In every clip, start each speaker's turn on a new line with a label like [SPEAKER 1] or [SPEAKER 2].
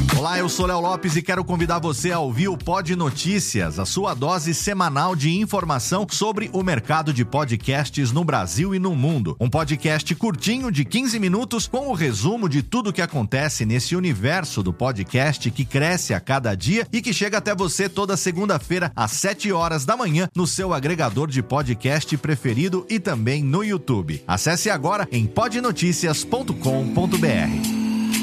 [SPEAKER 1] Olá, eu sou Léo Lopes e quero convidar você a ouvir o Pod Notícias, a sua dose semanal de informação sobre o mercado de podcasts no Brasil e no mundo. Um podcast curtinho de 15 minutos com o resumo de tudo que acontece nesse universo do podcast que cresce a cada dia e que chega até você toda segunda-feira às 7 horas da manhã no seu agregador de podcast preferido e também no YouTube. Acesse agora em podnoticias.com.br.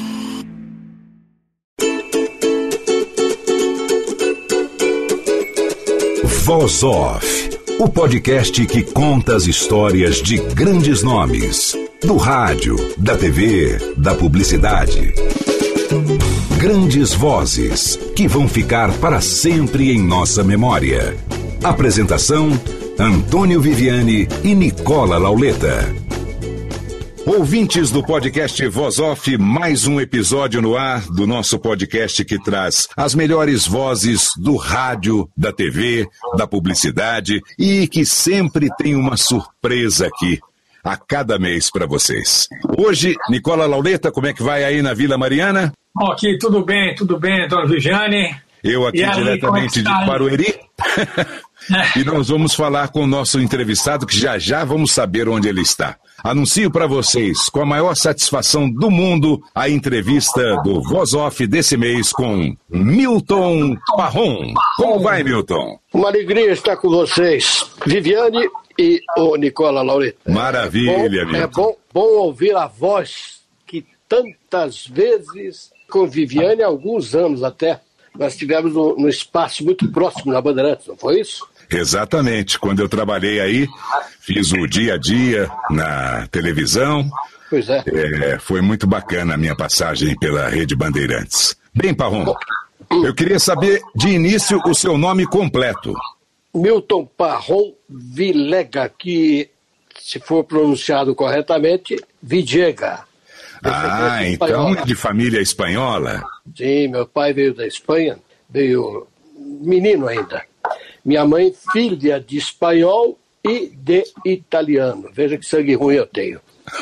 [SPEAKER 2] Voz Off, o podcast que conta as histórias de grandes nomes, do rádio, da TV, da publicidade. Grandes vozes que vão ficar para sempre em nossa memória. Apresentação: Antônio Viviani e Nicola Lauleta. Ouvintes do podcast Voz Off, mais um episódio no ar do nosso podcast que traz as melhores vozes do rádio, da TV, da publicidade e que sempre tem uma surpresa aqui a cada mês para vocês. Hoje, Nicola Lauleta, como é que vai aí na Vila Mariana?
[SPEAKER 3] Aqui, tudo bem, Antônio Viviani.
[SPEAKER 2] Eu aqui diretamente de Barueri. E nós vamos falar com o nosso entrevistado, que já vamos saber onde ele está. Anuncio para vocês, com a maior satisfação do mundo, a entrevista do Voz Off desse mês com Milton Parron. Como vai, Milton?
[SPEAKER 4] Uma alegria estar com vocês, Viviane e o Nicola Lauleta.
[SPEAKER 2] Maravilha, Milton.
[SPEAKER 4] É bom ouvir a voz que tantas vezes, com Viviane há alguns anos até, nós tivemos num espaço muito próximo na Bandeirantes, não foi isso?
[SPEAKER 2] Exatamente. Quando eu trabalhei aí, fiz o dia a dia na televisão.
[SPEAKER 4] Pois é.
[SPEAKER 2] Foi muito bacana a minha passagem pela Rede Bandeirantes. Bem, Parron, eu queria saber de início o seu nome completo.
[SPEAKER 4] Milton Parron Vilega, que, se for pronunciado corretamente, Vidiega.
[SPEAKER 2] Então é de família espanhola?
[SPEAKER 4] Sim, meu pai veio da Espanha, veio menino ainda. Minha mãe, filha de espanhol e de italiano. Veja que sangue ruim eu tenho.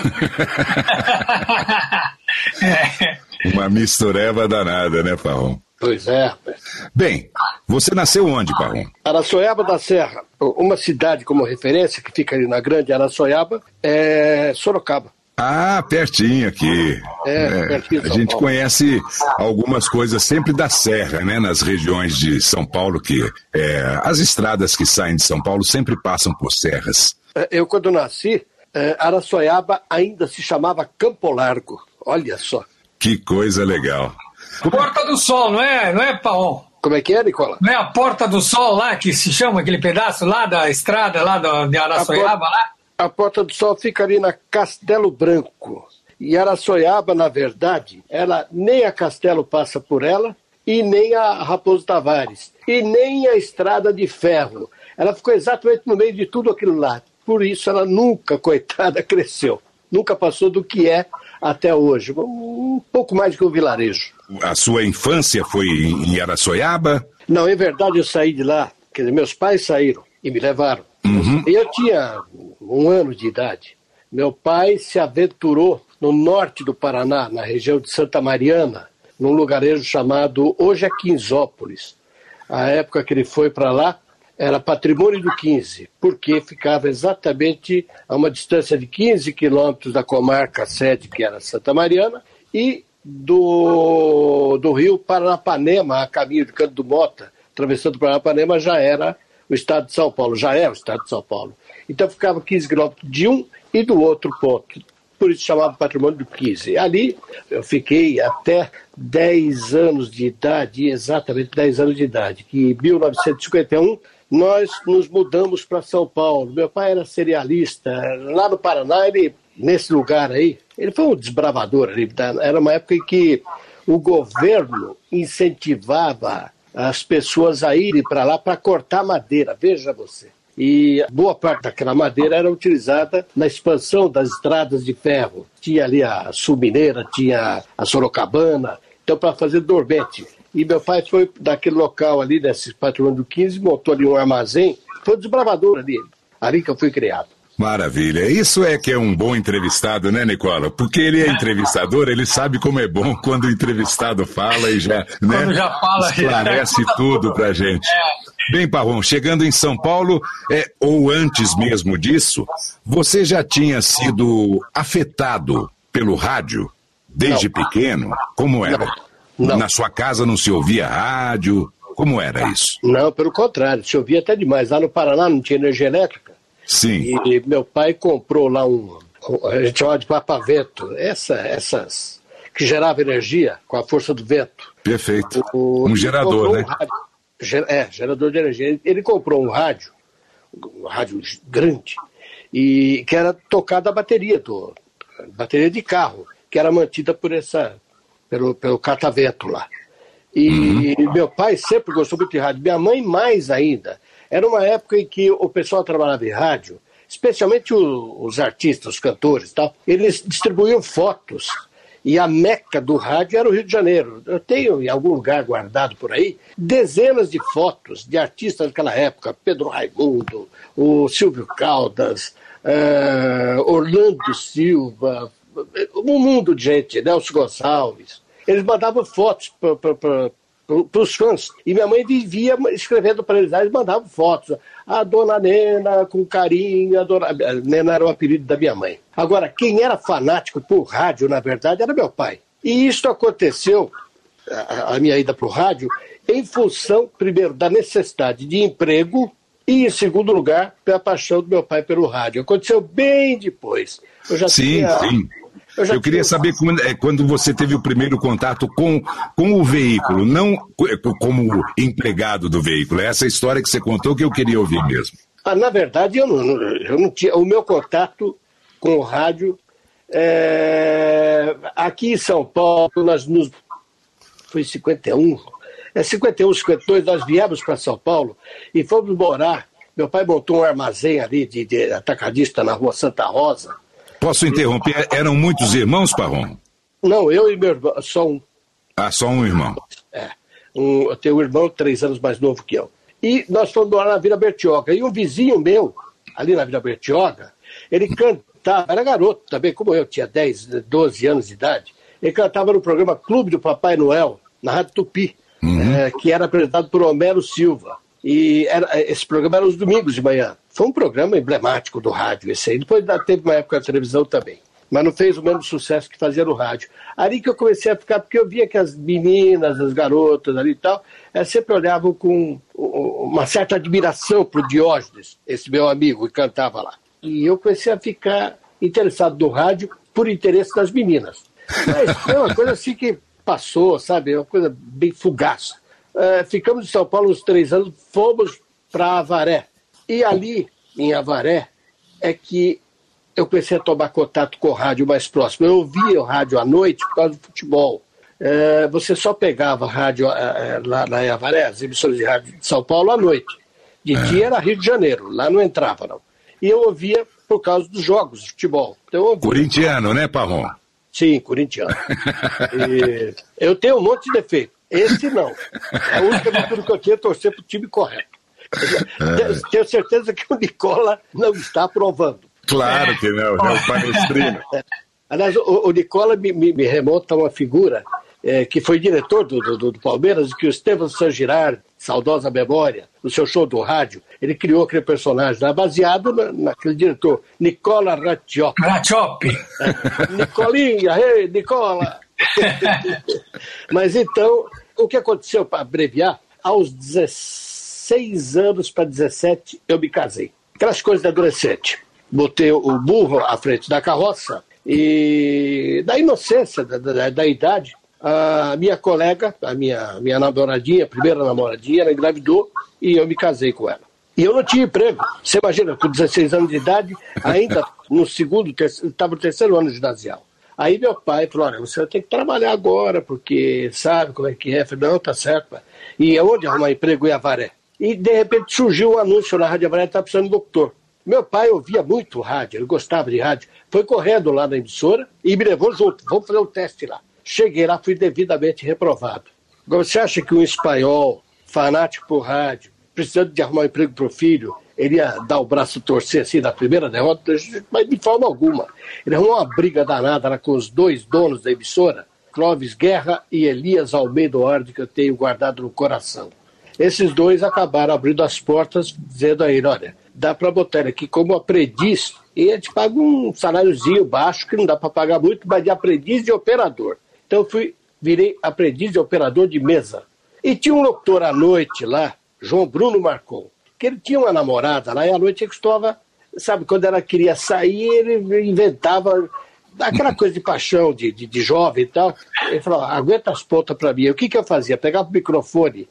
[SPEAKER 2] Uma mistureba danada, né, Parron?
[SPEAKER 4] Pois é.
[SPEAKER 2] Bem, você nasceu onde, Parron?
[SPEAKER 4] Araçoiaba da Serra. Uma cidade como referência, que fica ali na Grande Araçoiaba, é Sorocaba.
[SPEAKER 2] Ah, pertinho aqui.
[SPEAKER 4] Pertinho de São
[SPEAKER 2] a gente
[SPEAKER 4] Paulo.
[SPEAKER 2] conhece algumas coisas sempre da Serra, né? Nas regiões de São Paulo, que as estradas que saem de São Paulo sempre passam por serras.
[SPEAKER 4] Eu, quando nasci, Araçoiaba ainda se chamava Campo Largo. Olha só.
[SPEAKER 2] Que coisa legal.
[SPEAKER 3] Porta do Sol, não é, Paon?
[SPEAKER 4] Como é que é, Nicola?
[SPEAKER 3] Não é a Porta do Sol lá, que se chama aquele pedaço lá da estrada, lá de Araçoiaba, lá?
[SPEAKER 4] A Porta do Sol fica ali na Castelo Branco. E Araçoiaba, na verdade, ela nem a Castelo passa por ela, e nem a Raposo Tavares, e nem a Estrada de Ferro. Ela ficou exatamente no meio de tudo aquilo lá. Por isso ela nunca, coitada, cresceu. Nunca passou do que é até hoje. Um pouco mais do que um vilarejo.
[SPEAKER 2] A sua infância foi em Araçoiaba?
[SPEAKER 4] Não, em verdade eu saí de lá. Quer dizer, meus pais saíram e me levaram.
[SPEAKER 2] Uhum.
[SPEAKER 4] Eu tinha 1 ano de idade. Meu pai se aventurou no norte do Paraná, na região de Santa Mariana, num lugarejo chamado hoje é Quinzópolis. A época que ele foi para lá era patrimônio do 15, porque ficava exatamente a uma distância de 15 quilômetros da comarca sede, que era Santa Mariana, e do rio Paranapanema, a caminho de Canto do Mota, atravessando o Paranapanema, já era o estado de São Paulo, já é o estado de São Paulo. Então ficava 15 quilômetros de um e do outro ponto. Por isso chamava patrimônio do 15. Ali eu fiquei até 10 anos de idade, exatamente 10 anos de idade, que em 1951 nós nos mudamos para São Paulo. Meu pai era cerealista. Lá no Paraná, nesse lugar aí, ele foi um desbravador ali. Era uma época em que o governo incentivava as pessoas a irem para lá para cortar madeira, veja você. E boa parte daquela madeira era utilizada na expansão das estradas de ferro. Tinha ali a Sul Mineira, tinha a Sorocabana, então para fazer dormente. E meu pai foi daquele local ali, desse patrimônio do 15, montou ali um armazém, foi um desbravador ali que eu fui criado.
[SPEAKER 5] Maravilha. Isso é que é um bom entrevistado, né, Nicola? Porque ele é entrevistador, ele sabe como é bom quando o entrevistado fala e já, né,
[SPEAKER 3] já fala,
[SPEAKER 5] esclarece tudo pra gente. Bem, Parron, chegando em São Paulo, ou antes mesmo disso, você já tinha sido afetado pelo rádio desde pequeno? Como era?
[SPEAKER 4] Não.
[SPEAKER 5] Na sua casa não se ouvia rádio? Como era isso?
[SPEAKER 4] Não, pelo contrário, se ouvia até demais. Lá no Paraná não tinha energia elétrica.
[SPEAKER 5] Sim.
[SPEAKER 4] E meu pai comprou lá a gente chamava de papavento, essas que gerava energia com a força do vento.
[SPEAKER 5] Perfeito. Um gerador, né?
[SPEAKER 4] Gerador de energia. Ele comprou um rádio grande, e que era tocado a bateria de carro, que era mantida pelo catavento lá. E meu pai sempre gostou muito de rádio, minha mãe mais ainda. Era uma época em que o pessoal trabalhava em rádio, especialmente os artistas, os cantores e tal, eles distribuíam fotos. E a meca do rádio era o Rio de Janeiro. Eu tenho em algum lugar guardado por aí dezenas de fotos de artistas daquela época. Pedro Raimundo, o Silvio Caldas, Orlando Silva, um mundo de gente, Nelson Gonçalves. Eles mandavam fotos para os fãs. E minha mãe vivia escrevendo para eles, eles mandavam fotos. A dona Nena, com carinho, a Nena era o apelido da minha mãe. Agora, quem era fanático por rádio, na verdade, era meu pai. E isso aconteceu, a minha ida para o rádio, em função, primeiro, da necessidade de emprego e, em segundo lugar, pela paixão do meu pai pelo rádio. Aconteceu bem depois.
[SPEAKER 5] Sim. Eu queria saber quando você teve o primeiro contato com o veículo, não como empregado do veículo. Essa história que você contou que eu queria ouvir mesmo.
[SPEAKER 4] Na verdade, eu não tinha. O meu contato com o rádio, aqui em São Paulo, foi em 51, 52, nós viemos para São Paulo e fomos morar. Meu pai montou um armazém ali de atacadista na rua Santa Rosa.
[SPEAKER 5] Posso interromper? Eram muitos irmãos, Parron?
[SPEAKER 4] Não, eu e meu irmão, só um.
[SPEAKER 5] Só um irmão.
[SPEAKER 4] Eu tenho um irmão 3 anos mais novo que eu. E nós fomos morar na Vila Bertioga. E um vizinho meu, ali na Vila Bertioga, ele cantava, era garoto também, como eu, tinha 10, 12 anos de idade. Ele cantava no programa Clube do Papai Noel, na Rádio Tupi, que era apresentado por Homero Silva. E esse programa era os domingos de manhã. Foi um programa emblemático do rádio, esse aí. Depois teve uma época na televisão também. Mas não fez o mesmo sucesso que fazia no rádio. Ali que eu comecei a ficar, porque eu via que as meninas, as garotas ali e tal, sempre olhavam com uma certa admiração pro Diógenes, esse meu amigo, que cantava lá. E eu comecei a ficar interessado no rádio por interesse das meninas. Mas foi uma coisa assim que passou, sabe? Uma coisa bem fugaz. Ficamos em São Paulo uns 3 anos, fomos para Avaré. E ali, em Avaré, é que eu comecei a tomar contato com o rádio mais próximo. Eu ouvia o rádio à noite por causa do futebol. Você só pegava rádio lá em Avaré, as emissoras de rádio de São Paulo à noite. De dia era Rio de Janeiro, lá não entrava, não. E eu ouvia por causa dos jogos de futebol. Então,
[SPEAKER 5] corintiano, né, Parron?
[SPEAKER 4] Sim, corintiano. Eu tenho um monte de defeito. Esse não. A única aventura que eu tinha é torcer para o time correto. Tenho certeza que o Nicola não está aprovando.
[SPEAKER 5] Claro que não, é o palestrino.
[SPEAKER 4] Aliás, o Nicola me remonta a uma figura que foi diretor do Palmeiras, que o Estevão San Girard, saudosa memória, no seu show do rádio, ele criou aquele personagem lá, baseado naquele diretor, Nicola Rattioppi. Nicolinha, hey, Nicola! Mas então, o que aconteceu, para abreviar, aos 16 anos para 17, eu me casei. Aquelas coisas de adolescente. Botei o burro à frente da carroça e, da inocência, da idade, a minha colega, a minha namoradinha, primeira namoradinha, ela engravidou e eu me casei com ela. E eu não tinha emprego. Você imagina, com 16 anos de idade, ainda no estava no 3º ano ginasial. Aí meu pai falou, olha, você tem que trabalhar agora, porque sabe como é que é. Eu falei, não, tá certo, pai. E onde arrumar emprego em Avaré? E de repente surgiu um anúncio na Rádio Avaré que estava precisando de doutor. Meu pai ouvia muito rádio, ele gostava de rádio. Foi correndo lá na emissora e me levou junto. Vamos fazer um teste lá. Cheguei lá, fui devidamente reprovado. Agora, você acha que um espanhol, fanático por rádio, precisando de arrumar um emprego para o filho, ele ia dar o braço a torcer assim na primeira derrota, mas de forma alguma. Ele arrumou uma briga danada lá com os dois donos da emissora, Clóvis Guerra e Elias Almeida Ordi, que eu tenho guardado no coração. Esses dois acabaram abrindo as portas, dizendo a ele, olha, dá para botar ele aqui como aprendiz e a gente paga um saláriozinho baixo, que não dá para pagar muito, mas de aprendiz de operador. Então eu virei aprendiz de operador de mesa. E tinha um locutor à noite lá, João Bruno Marcon, que ele tinha uma namorada lá e à noite ele costumava, sabe, quando ela queria sair, ele inventava aquela coisa de paixão, de jovem e tal. Ele falou, aguenta as pontas para mim. O que eu fazia? Pegava o microfone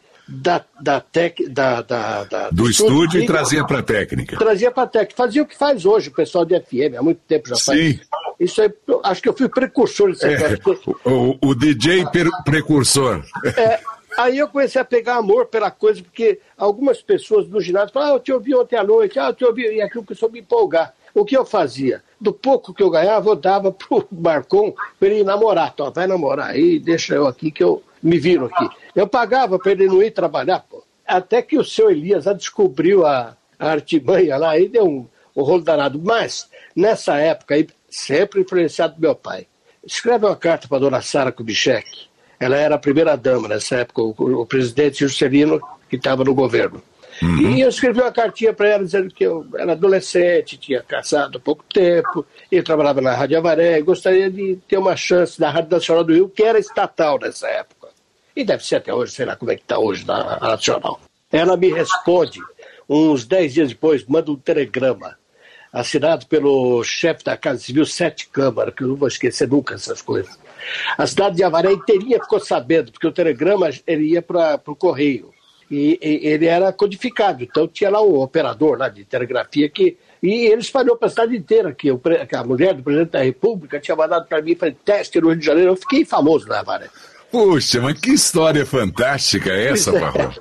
[SPEAKER 5] do estúdio e trazia para a técnica.
[SPEAKER 4] Trazia para a técnica. Fazia o que faz hoje o pessoal de FM, há muito tempo já faz.
[SPEAKER 5] Sim.
[SPEAKER 4] Isso aí, acho que eu fui precursor desse
[SPEAKER 5] o DJ precursor.
[SPEAKER 4] Aí eu comecei a pegar amor pela coisa, porque algumas pessoas do ginásio falavam, eu te ouvi ontem à noite, eu te ouvi, e aquilo começou a me empolgar. O que eu fazia? Do pouco que eu ganhava, eu dava pro Marcon para ele namorar. Então, vai namorar aí, deixa eu aqui que eu me viro aqui. Eu pagava para ele não ir trabalhar, pô. Até que o seu Elias já descobriu a artimanha lá, aí deu um rolo danado. Mas, nessa época aí, sempre influenciado do meu pai. Escreve uma carta para a dona Sara Kubitschek. Ela era a primeira-dama nessa época, o presidente Juscelino, que estava no governo. Uhum. E eu escrevi uma cartinha para ela dizendo que eu era adolescente, tinha casado há pouco tempo, e trabalhava na Rádio Avaré, e gostaria de ter uma chance na Rádio Nacional do Rio, que era estatal nessa época. E deve ser até hoje, sei lá como é que está hoje na Nacional. Ela me responde, uns 10 dias depois, manda um telegrama, assinado pelo chefe da Casa Civil, Sete Câmara, que eu não vou esquecer nunca essas coisas. A cidade de Avaré inteirinha ficou sabendo, porque o telegrama ele ia para o correio. E ele era codificado, então tinha lá um operador lá de telegrafia e ele espalhou para a cidade inteira que a mulher do presidente da República tinha mandado para mim fazer teste no Rio de Janeiro. Eu fiquei famoso na Avaré.
[SPEAKER 5] Puxa, mas que história fantástica é essa, Parrão?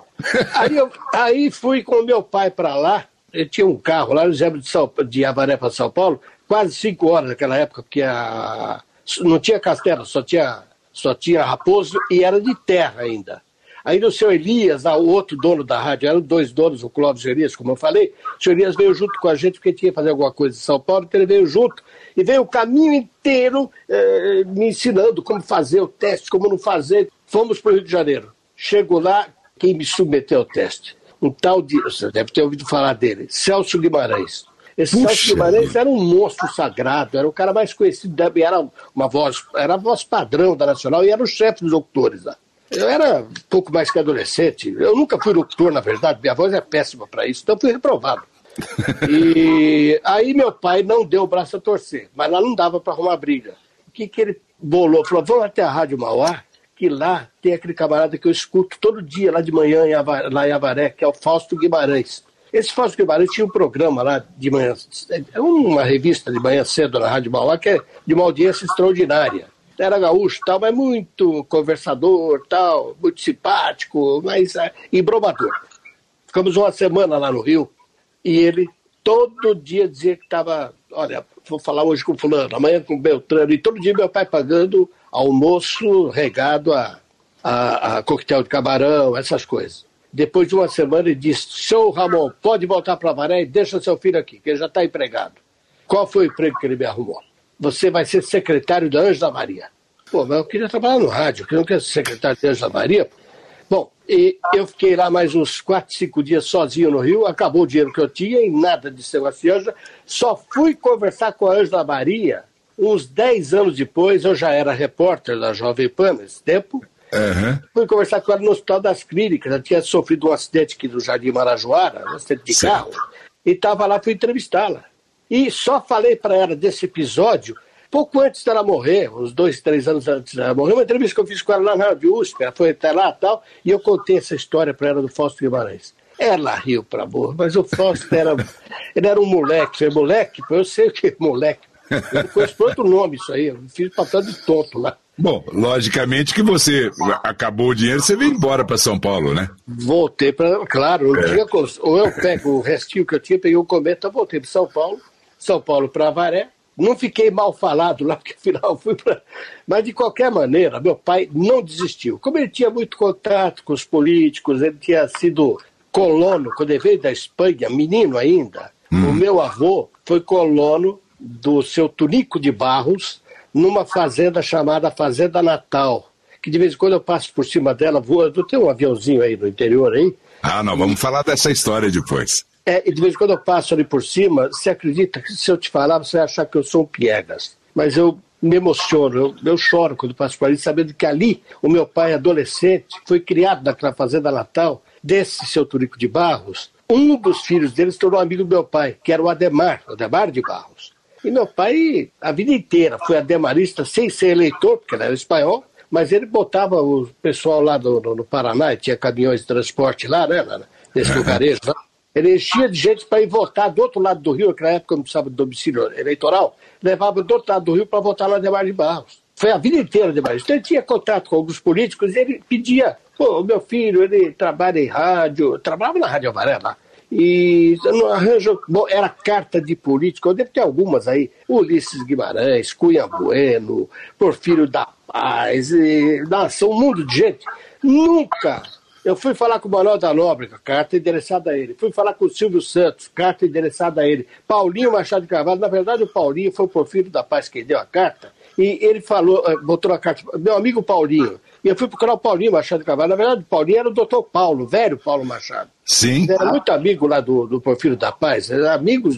[SPEAKER 4] Aí fui com o meu pai para lá, ele tinha um carro lá, nós viemos de Avaré para São Paulo, quase 5 horas naquela época, porque não tinha Castelo, só tinha Raposo e era de terra ainda. Aí o seu Elias, o outro dono da rádio, eram 2 donos, o Clóvis e o Elias, como eu falei, o seu Elias veio junto com a gente porque tinha que fazer alguma coisa em São Paulo, então ele veio junto e veio o caminho inteiro me ensinando como fazer o teste, como não fazer. Fomos para o Rio de Janeiro. Chego lá, quem me submeteu ao teste? Um tal de, você deve ter ouvido falar dele, Celso Guimarães. Esse Celso Guimarães era um monstro sagrado, era o cara mais conhecido, era a voz padrão da Nacional e era o chefe dos locutores lá. Eu era um pouco mais que adolescente, eu nunca fui locutor, na verdade, minha voz é péssima para isso, então fui reprovado. E aí meu pai não deu o braço a torcer, mas lá não dava para arrumar briga. O que ele bolou? Falou, vamos até a Rádio Mauá, que lá tem aquele camarada que eu escuto todo dia lá de manhã lá em Avaré, que é o Fausto Guimarães. Esse Fausto Guimarães tinha um programa lá de manhã, uma revista de manhã cedo na Rádio Mauá, que é de uma audiência extraordinária. Era gaúcho, tal, mas muito conversador, tal, muito simpático, mas embromador. Ficamos uma semana lá no Rio e ele todo dia dizia que estava, olha, vou falar hoje com fulano, amanhã com Beltrano, e todo dia meu pai pagando almoço regado a coquetel de camarão, essas coisas. Depois de uma semana ele disse, seu Ramon, pode voltar para Avaré e deixa seu filho aqui, que ele já está empregado. Qual foi o emprego que ele me arrumou? Você vai ser secretário da Ângela Maria. Pô, mas eu queria trabalhar no rádio, eu não quero ser secretário da Ângela Maria. Bom, e eu fiquei lá mais uns 4, 5 dias sozinho no Rio, acabou o dinheiro que eu tinha e nada de negócio de Ângela. Só fui conversar com a Ângela Maria uns 10 anos depois, eu já era repórter da Jovem Pan nesse tempo. Uhum. Fui conversar com ela no Hospital das Clínicas, ela tinha sofrido um acidente aqui no Jardim Marajoara, um acidente de carro, e estava lá, fui entrevistá-la. E só falei para ela desse episódio pouco antes dela morrer, uns 2, 3 anos antes dela morrer, uma entrevista que eu fiz com ela lá na Rádio USP, ela foi até lá e tal, e eu contei essa história para ela do Fausto Guimarães. Ela riu pra burra, mas o Fausto ele era um moleque, eu sei o que é moleque, eu conheço por outro nome isso aí, eu fiz papel de tonto lá.
[SPEAKER 5] Bom, logicamente que você acabou o dinheiro, você veio embora para São Paulo, né?
[SPEAKER 4] Voltei para, claro, não tinha, ou eu pego o restinho que eu tinha, peguei o cometa, voltei para São Paulo para Avaré. Não fiquei mal falado lá, porque afinal fui para... Mas de qualquer maneira, meu pai não desistiu. Como ele tinha muito contato com os políticos, ele tinha sido colono, quando ele veio da Espanha, menino ainda, o meu avô foi colono do seu Tunico de Barros, numa fazenda chamada Fazenda Natal, que de vez em quando eu passo por cima dela, voando. Tem um aviãozinho aí no interior aí.
[SPEAKER 5] Não, vamos falar dessa história depois.
[SPEAKER 4] E de vez em quando eu passo ali por cima, você acredita que se eu te falar, você vai achar que eu sou um piegas. Mas eu me emociono, eu choro quando passo por ali, sabendo que ali o meu pai, adolescente, foi criado naquela Fazenda Natal, desse seu Tunico de Barros. Um dos filhos dele se tornou amigo do meu pai, que era o Ademar de Barros. E meu pai, a vida inteira, foi ademarista sem ser eleitor, porque ele era espanhol, mas ele botava o pessoal lá no Paraná, tinha caminhões de transporte lá, né, nesse lugarejo lá. Ele enchia de gente para ir votar do outro lado do Rio, naquela época não precisava de domicílio eleitoral, levava do outro lado do Rio para votar no Ademar de Barros. Foi a vida inteira ademarista. Ele tinha contato com alguns políticos e ele pedia, o meu filho, ele trabalha em rádio, trabalhava na Rádio Amarela, e no arranjo, era carta de político, eu devo ter algumas aí, Ulisses Guimarães, Cunha Bueno, Porfírio da Paz, um mundo de gente. Nunca. Eu fui falar com o Manuel da Nóbrega, carta endereçada a ele. Fui falar com o Silvio Santos, carta endereçada a ele. Paulinho Machado de Carvalho, na verdade o Paulinho foi o Porfírio da Paz quem deu a carta, e ele falou, botou a carta, meu amigo Paulinho. E eu fui procurar o Paulinho Machado de Carvalho. Na verdade, o Paulinho era o doutor Paulo, velho Paulo Machado.
[SPEAKER 5] Sim.
[SPEAKER 4] Ele era muito amigo lá do Porfírio da Paz, amigos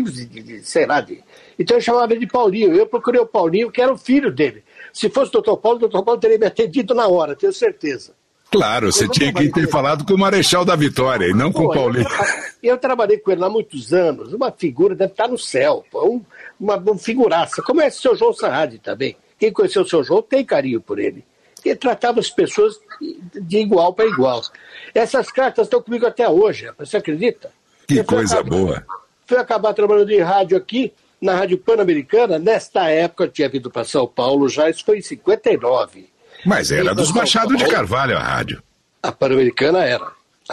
[SPEAKER 4] sei lá. Então eu chamava ele de Paulinho. Eu procurei o Paulinho, que era o filho dele. Se fosse o doutor Paulo teria me atendido na hora, tenho certeza.
[SPEAKER 5] Claro, você tinha que ter falado com o Marechal da Vitória e não com o Paulinho.
[SPEAKER 4] Eu trabalhei com ele há muitos anos, uma figura, deve estar no céu, uma figuraça. Como é o seu João Saad também. Quem conheceu o seu João tem carinho por ele. Ele tratava as pessoas de igual para igual. Essas cartas estão comigo até hoje, você acredita?
[SPEAKER 5] Que coisa boa.
[SPEAKER 4] Fui acabar trabalhando em rádio aqui, na Rádio Pan-Americana. Nesta época eu tinha vindo para São Paulo já, isso foi em 59.
[SPEAKER 5] Mas era dos Machado de Carvalho a rádio.
[SPEAKER 4] A Pan-Americana era.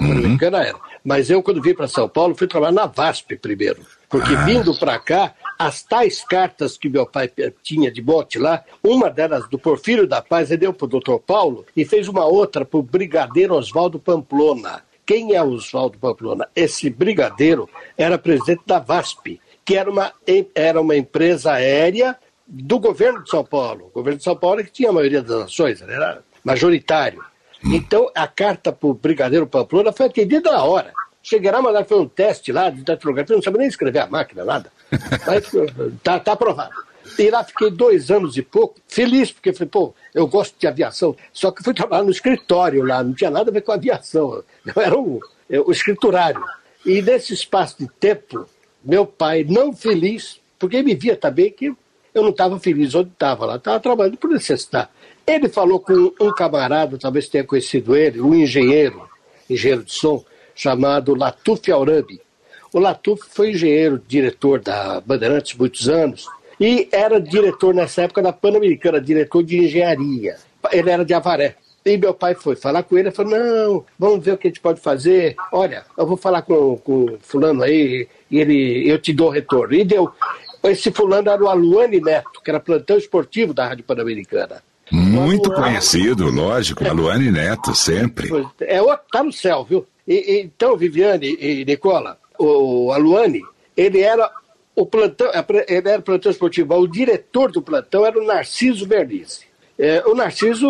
[SPEAKER 4] Mas eu, quando vim para São Paulo, fui trabalhar na VASP primeiro. Porque vindo para cá, as tais cartas que meu pai tinha de bote lá, uma delas do Porfírio da Paz, ele deu para o doutor Paulo e fez uma outra para o brigadeiro Oswaldo Pamplona. Quem é Oswaldo Pamplona? Esse brigadeiro era presidente da VASP, que era uma empresa aérea do governo de São Paulo. O governo de São Paulo é que tinha a maioria das ações, era majoritário. Então, a carta para o brigadeiro Pamplona foi atendida na hora. Cheguei lá, mas foi um teste lá de datilografia, não sabia nem escrever a máquina, nada. Mas tá aprovado. E lá fiquei 2 anos e pouco, feliz, porque falei, eu gosto de aviação. Só que fui trabalhar no escritório lá, não tinha nada a ver com aviação. Eu era o escriturário. E nesse espaço de tempo, meu pai, não feliz, porque me via também que eu não estava feliz onde estava lá, estava trabalhando por necessidade. Ele falou com um camarada, talvez tenha conhecido ele, um engenheiro de som, chamado Latuf Aurabi. O Latuf foi engenheiro, diretor da Bandeirantes muitos anos, e era diretor nessa época da Pan-Americana, diretor de engenharia. Ele era de Avaré. E meu pai foi falar com ele e falou, não, vamos ver o que a gente pode fazer. Olha, eu vou falar com fulano aí, e eu te dou retorno. E deu. Esse fulano era o Aluane Neto, que era plantão esportivo da Rádio Pan-Americana.
[SPEAKER 5] Muito conhecido, lógico, Aluane Neto, sempre.
[SPEAKER 4] Tá no céu, viu? Então, Viviane e Nicola, o Aluane, ele era plantão esportivo, o diretor do plantão era o Narciso Vernice. O Narciso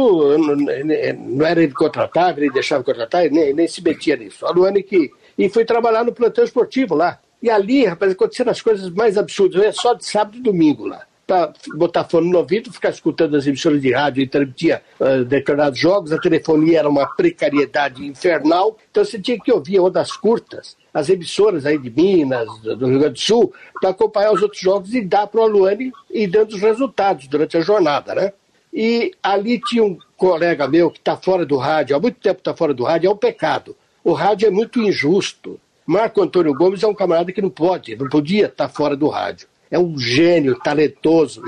[SPEAKER 4] não era ele que contratava, ele deixava contratar, nem se metia nisso. A Aluane e foi trabalhar no plantão esportivo lá. E ali, rapaz, aconteceram as coisas mais absurdas. É só de sábado e domingo lá. Para botar fone no ouvido, ficar escutando as emissoras de rádio, então tinha determinados jogos, a telefonia era uma precariedade infernal, então você tinha que ouvir ondas curtas, as emissoras aí de Minas, do Rio Grande do Sul, para acompanhar os outros jogos e dar para o Aluane e dando os resultados durante a jornada, né? E ali tinha um colega meu que está fora do rádio, há muito tempo está fora do rádio, é um pecado. O rádio é muito injusto. Marco Antônio Gomes é um camarada que não podia estar fora do rádio. É um gênio, talentoso,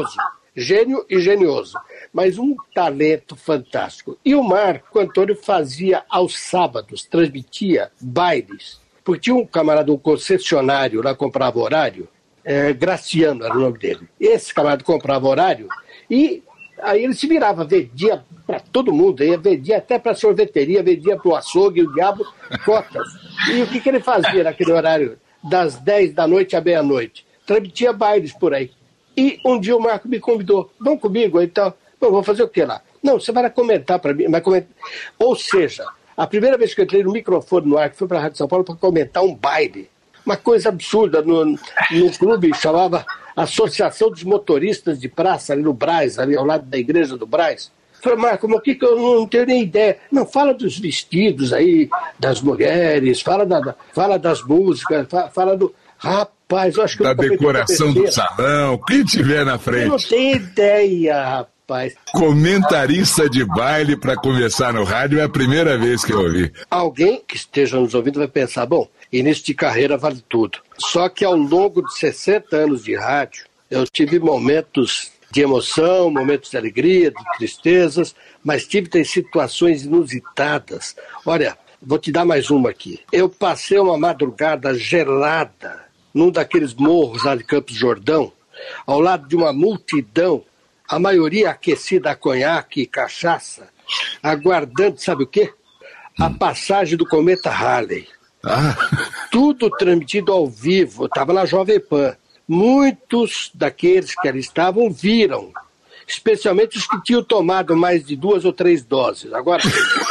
[SPEAKER 4] gênio e genioso, mas um talento fantástico. E o Marco Antônio fazia aos sábados, transmitia bailes, porque tinha um camarada, um concessionário lá, comprava horário, Graciano era o nome dele. Esse camarada comprava horário e Aí ele se virava, vendia para todo mundo, vendia até para sorveteria, vendia para o açougue, o diabo, cotas. E o que ele fazia naquele horário, das 10 da noite à meia-noite? Transmitia bailes por aí. E um dia o Marco me convidou, vamos comigo? Então, vou fazer o quê lá? Não, você vai lá comentar para mim. Ou seja, a primeira vez que eu entrei no microfone no ar, que fui para a Rádio São Paulo para comentar um baile, uma coisa absurda, no clube chamava Associação dos Motoristas de Praça, ali no Brás, ali ao lado da igreja do Brás. Falei, Marco, mas o que eu não tenho nem ideia? Não, fala dos vestidos aí, das mulheres, fala das músicas, fala do... Rapaz, eu acho que...
[SPEAKER 5] Da decoração do salão, o que tiver na frente.
[SPEAKER 4] Eu não tenho ideia, rapaz.
[SPEAKER 5] Comentarista de baile para conversar no rádio é a primeira vez que eu ouvi.
[SPEAKER 4] Alguém que esteja nos ouvindo vai pensar, bom, início de carreira vale tudo. Só que ao longo de 60 anos de rádio, eu tive momentos de emoção, momentos de alegria, de tristezas, mas tive situações inusitadas. Olha, vou te dar mais uma aqui. Eu passei uma madrugada gelada num daqueles morros lá de Campos do Jordão, ao lado de uma multidão, a maioria aquecida a conhaque e cachaça, aguardando, sabe o quê? A passagem do cometa Halley. Tudo transmitido ao vivo, estava na Jovem Pan. Muitos daqueles que ali estavam viram, especialmente os que tinham tomado mais de 2 ou 3 doses. Agora,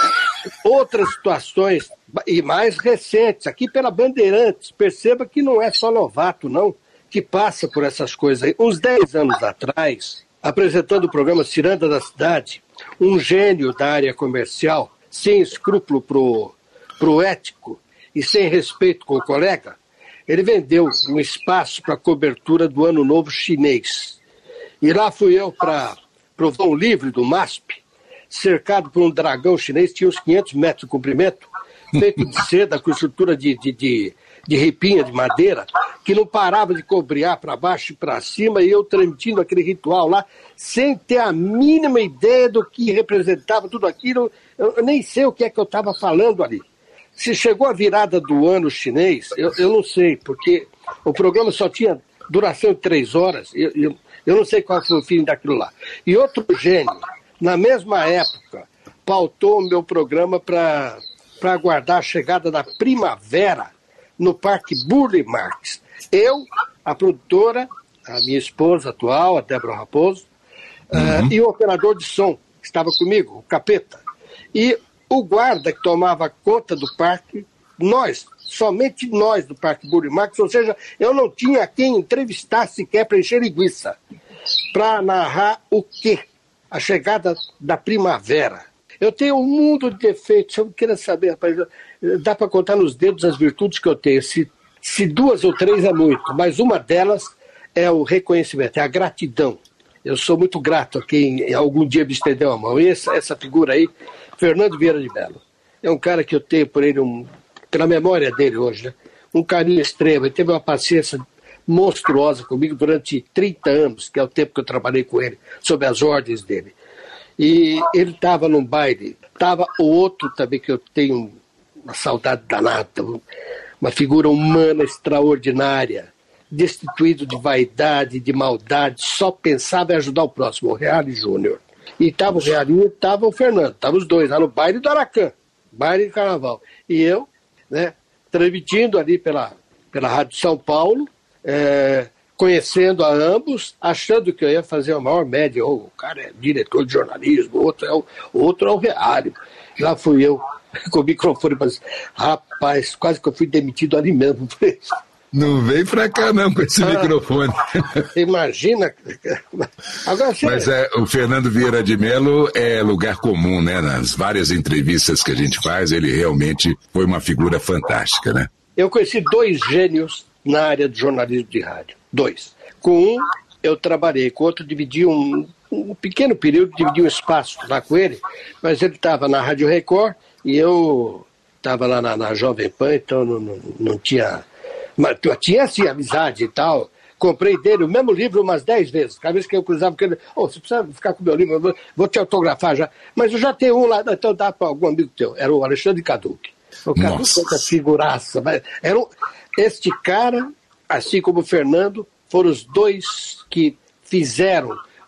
[SPEAKER 4] outras situações, e mais recentes, aqui pela Bandeirantes, perceba que não é só novato, não, que passa por essas coisas aí. Uns 10 anos atrás, apresentando o programa Ciranda da Cidade, um gênio da área comercial, sem escrúpulo pro ético e sem respeito com o colega, ele vendeu um espaço para cobertura do Ano Novo Chinês. E lá fui eu para o vão livre do MASP, cercado por um dragão chinês, tinha uns 500 metros de comprimento, feito de seda, com estrutura de ripinha, de madeira, que não parava de cobrear para baixo e para cima, e eu transmitindo aquele ritual lá, sem ter a mínima ideia do que representava tudo aquilo. Eu nem sei o que é que eu estava falando ali. Se chegou a virada do ano chinês, eu não sei, porque o programa só tinha duração de 3 horas, eu não sei qual foi o fim daquilo lá. E outro gênio, na mesma época, pautou o meu programa para aguardar a chegada da primavera no Parque Burle Marx. Eu, a produtora, a minha esposa atual, a Débora Raposo, e o operador de som, que estava comigo, o Capeta. E o guarda que tomava conta do parque, somente nós do Parque Burle Marx, ou seja, eu não tinha quem entrevistar sequer para encher linguiça, para narrar o quê? A chegada da primavera. Eu tenho um mundo de defeitos, eu queria saber, rapaz, dá para contar nos dedos as virtudes que eu tenho. Se 2 ou 3 é muito, mas uma delas é o reconhecimento, é a gratidão. Eu sou muito grato a quem algum dia me estendeu a mão. E essa figura aí, Fernando Vieira de Mello, é um cara que eu tenho por ele, pela memória dele hoje, né? Um carinho extremo. Ele teve uma paciência monstruosa comigo durante 30 anos, que é o tempo que eu trabalhei com ele, sob as ordens dele. E ele estava num baile, estava o outro também que eu tenho uma saudade danada, uma figura humana extraordinária, destituído de vaidade, de maldade, só pensava em ajudar o próximo, o Reale Júnior. E estava o Realinho e estava o Fernando, estavam os dois lá no baile do Aracan, baile de carnaval. E eu, né, transmitindo ali pela Rádio São Paulo, conhecendo a ambos, achando que eu ia fazer a maior média. O cara é diretor de jornalismo, o outro é o Reale. Lá fui eu, com o microfone, mas, rapaz, quase que eu fui demitido ali mesmo.
[SPEAKER 5] Não vem pra cá não com esse microfone.
[SPEAKER 4] Imagina. Agora,
[SPEAKER 5] mas o Fernando Vieira de Mello é lugar comum, né? Nas várias entrevistas que a gente faz, ele realmente foi uma figura fantástica, né?
[SPEAKER 4] Eu conheci 2 gênios na área de jornalismo de rádio. 2. Com um eu trabalhei, com o outro dividi um pequeno período, dividi um espaço lá com ele, mas ele estava na Rádio Record e eu estava lá na Jovem Pan, então não tinha... Mas tinha assim, amizade e tal. Comprei dele o mesmo livro umas 10 vezes. Cada vez que eu cruzava com ele, você precisa ficar com o meu livro, eu vou te autografar já. Mas eu já tenho um lá, então dá para algum amigo teu. Era o Alexandre Caduc. O Caduc é uma figuraça. Este cara, assim como o Fernando, foram os 2 que fizeram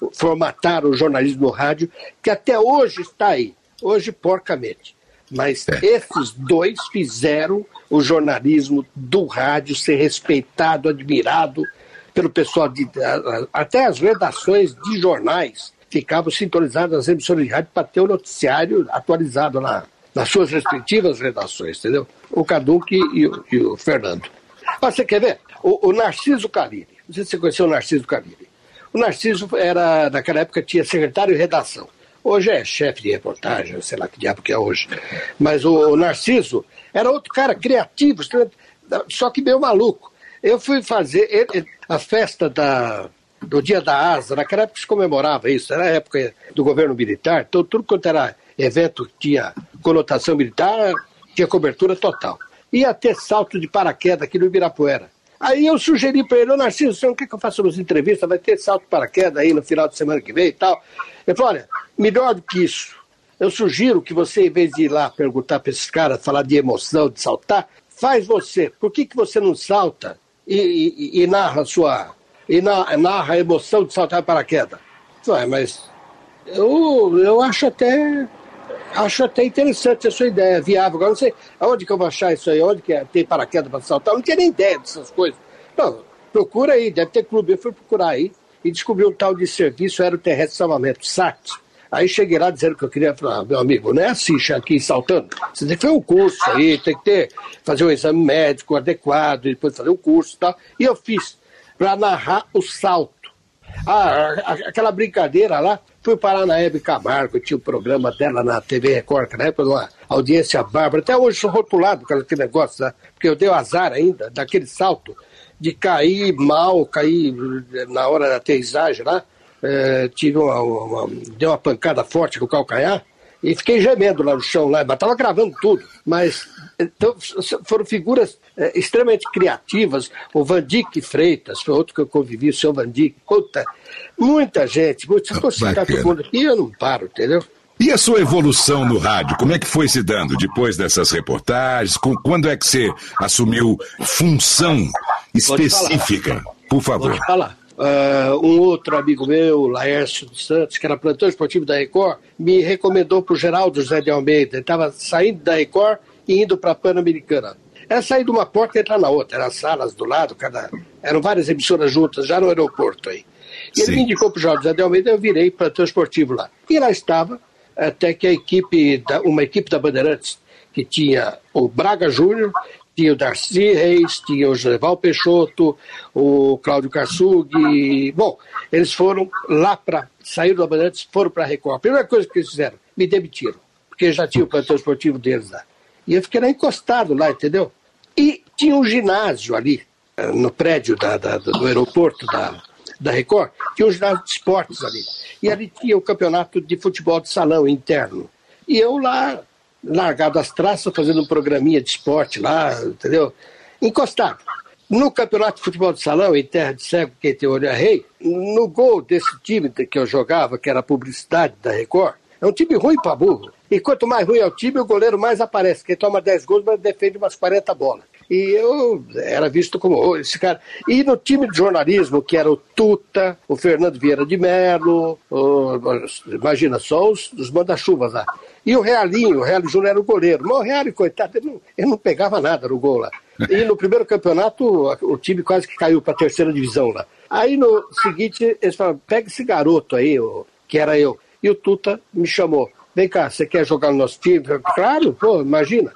[SPEAKER 4] formataram o jornalismo no rádio, que até hoje está aí, hoje porcamente. Mas esses dois fizeram o jornalismo do rádio ser respeitado, admirado pelo pessoal, até as redações de jornais ficavam sintonizadas nas emissoras de rádio para ter o noticiário atualizado nas suas respectivas redações, entendeu? O Caduque e o Fernando. Você quer ver? O Narciso Carille, não sei se você conheceu o Narciso Carille. O Narciso naquela época tinha secretário de redação. Hoje é chefe de reportagem, sei lá que diabo que é hoje. Mas o Narciso era outro cara criativo, só que meio maluco. Eu fui fazer a festa do Dia da Asa, naquela época se comemorava isso, era a época do governo militar, então tudo quanto era evento que tinha conotação militar, tinha cobertura total. Ia ter salto de paraquedas aqui no Ibirapuera. Aí eu sugeri para ele, Narciso, você não quer que eu faça umas entrevistas? Vai ter salto de paraquedas aí no final de semana que vem e tal. Ele falou, olha, melhor do que isso, eu sugiro que você, em vez de ir lá perguntar para esses caras, falar de emoção, de saltar, faz você. Por que você não salta e narra narra a emoção de saltar de paraquedas? Falei, mas eu acho até interessante a sua ideia, viável. Agora não sei aonde que eu vou achar isso aí, onde que tem paraquedas para saltar. Eu não tinha nem ideia dessas coisas. Não, procura aí, deve ter clube. Eu fui procurar aí e descobri um tal de serviço aeroterrestre de salvamento, SAT. Aí cheguei lá dizendo que eu queria falar, meu amigo, não é assim, aqui saltando. Você tem que fazer um curso aí, tem que fazer um exame médico adequado, e depois fazer um curso e tal. E eu fiz para narrar o salto. Aquela brincadeira lá, fui parar na Hebe Camargo, tinha um programa dela na TV Record, que na época uma audiência bárbara. Até hoje sou rotulado com aquele negócio, né? Porque eu dei o azar ainda daquele salto de cair mal, cair na hora da aterrissagem lá. Deu uma pancada forte com o calcanhar e fiquei gemendo lá no chão, mas estava gravando tudo. Mas então, foram figuras extremamente criativas. O Vandique Freitas foi outro que eu convivi, o seu Vandique. Puta, muita gente. Se eu citar todo mundo aqui, eu não paro, entendeu?
[SPEAKER 5] E a sua evolução no rádio, como é que foi se dando depois dessas reportagens? Quando é que você assumiu função específica? Por favor.
[SPEAKER 4] Vou te falar. Um outro amigo meu, Laércio dos Santos, que era plantão esportivo da Record, me recomendou para o Geraldo José de Almeida. Ele estava saindo da Record e indo para a Pan-Americana. Era sair de uma porta e entrar na outra. Eram salas do lado, eram várias emissoras juntas, já no aeroporto aí. E ele me indicou para o Geraldo José de Almeida e eu virei plantão esportivo lá. E lá estava, até que uma equipe da Bandeirantes, que tinha o Braga Júnior, tinha o Darcy Reis, tinha o José Peixoto, o Cláudio Karsug. Bom, eles foram lá saíram da Bandeirantes, foram para a Record. A primeira coisa que eles fizeram, me demitiram, porque já tinha o plantão esportivo deles lá. E eu fiquei lá encostado lá, entendeu? E tinha um ginásio ali, no prédio do aeroporto da Record, tinha um ginásio de esportes ali. E ali tinha o campeonato de futebol de salão interno. E eu lá, largado as traças, fazendo um programinha de esporte lá, entendeu? Encostado. No campeonato de futebol de salão, em terra de cego, quem tem olho é rei, no gol desse time que eu jogava, que era a publicidade da Record, é um time ruim pra burro. E quanto mais ruim é o time, o goleiro mais aparece. Quem toma 10 gols, mas defende umas 40 bolas. E eu era visto como esse cara. E no time de jornalismo, que era o Tuta, o Fernando Vieira de Mello, imagina só os manda-chuvas lá. E o Realinho, o Real Júnior era o goleiro. Mas o Real, coitado, ele não pegava nada no gol lá. E no primeiro campeonato, o time quase que caiu para a terceira divisão lá. Aí no seguinte, eles falaram, pega esse garoto aí, que era eu. E o Tuta me chamou. Vem cá, você quer jogar no nosso time? Claro, pô, imagina.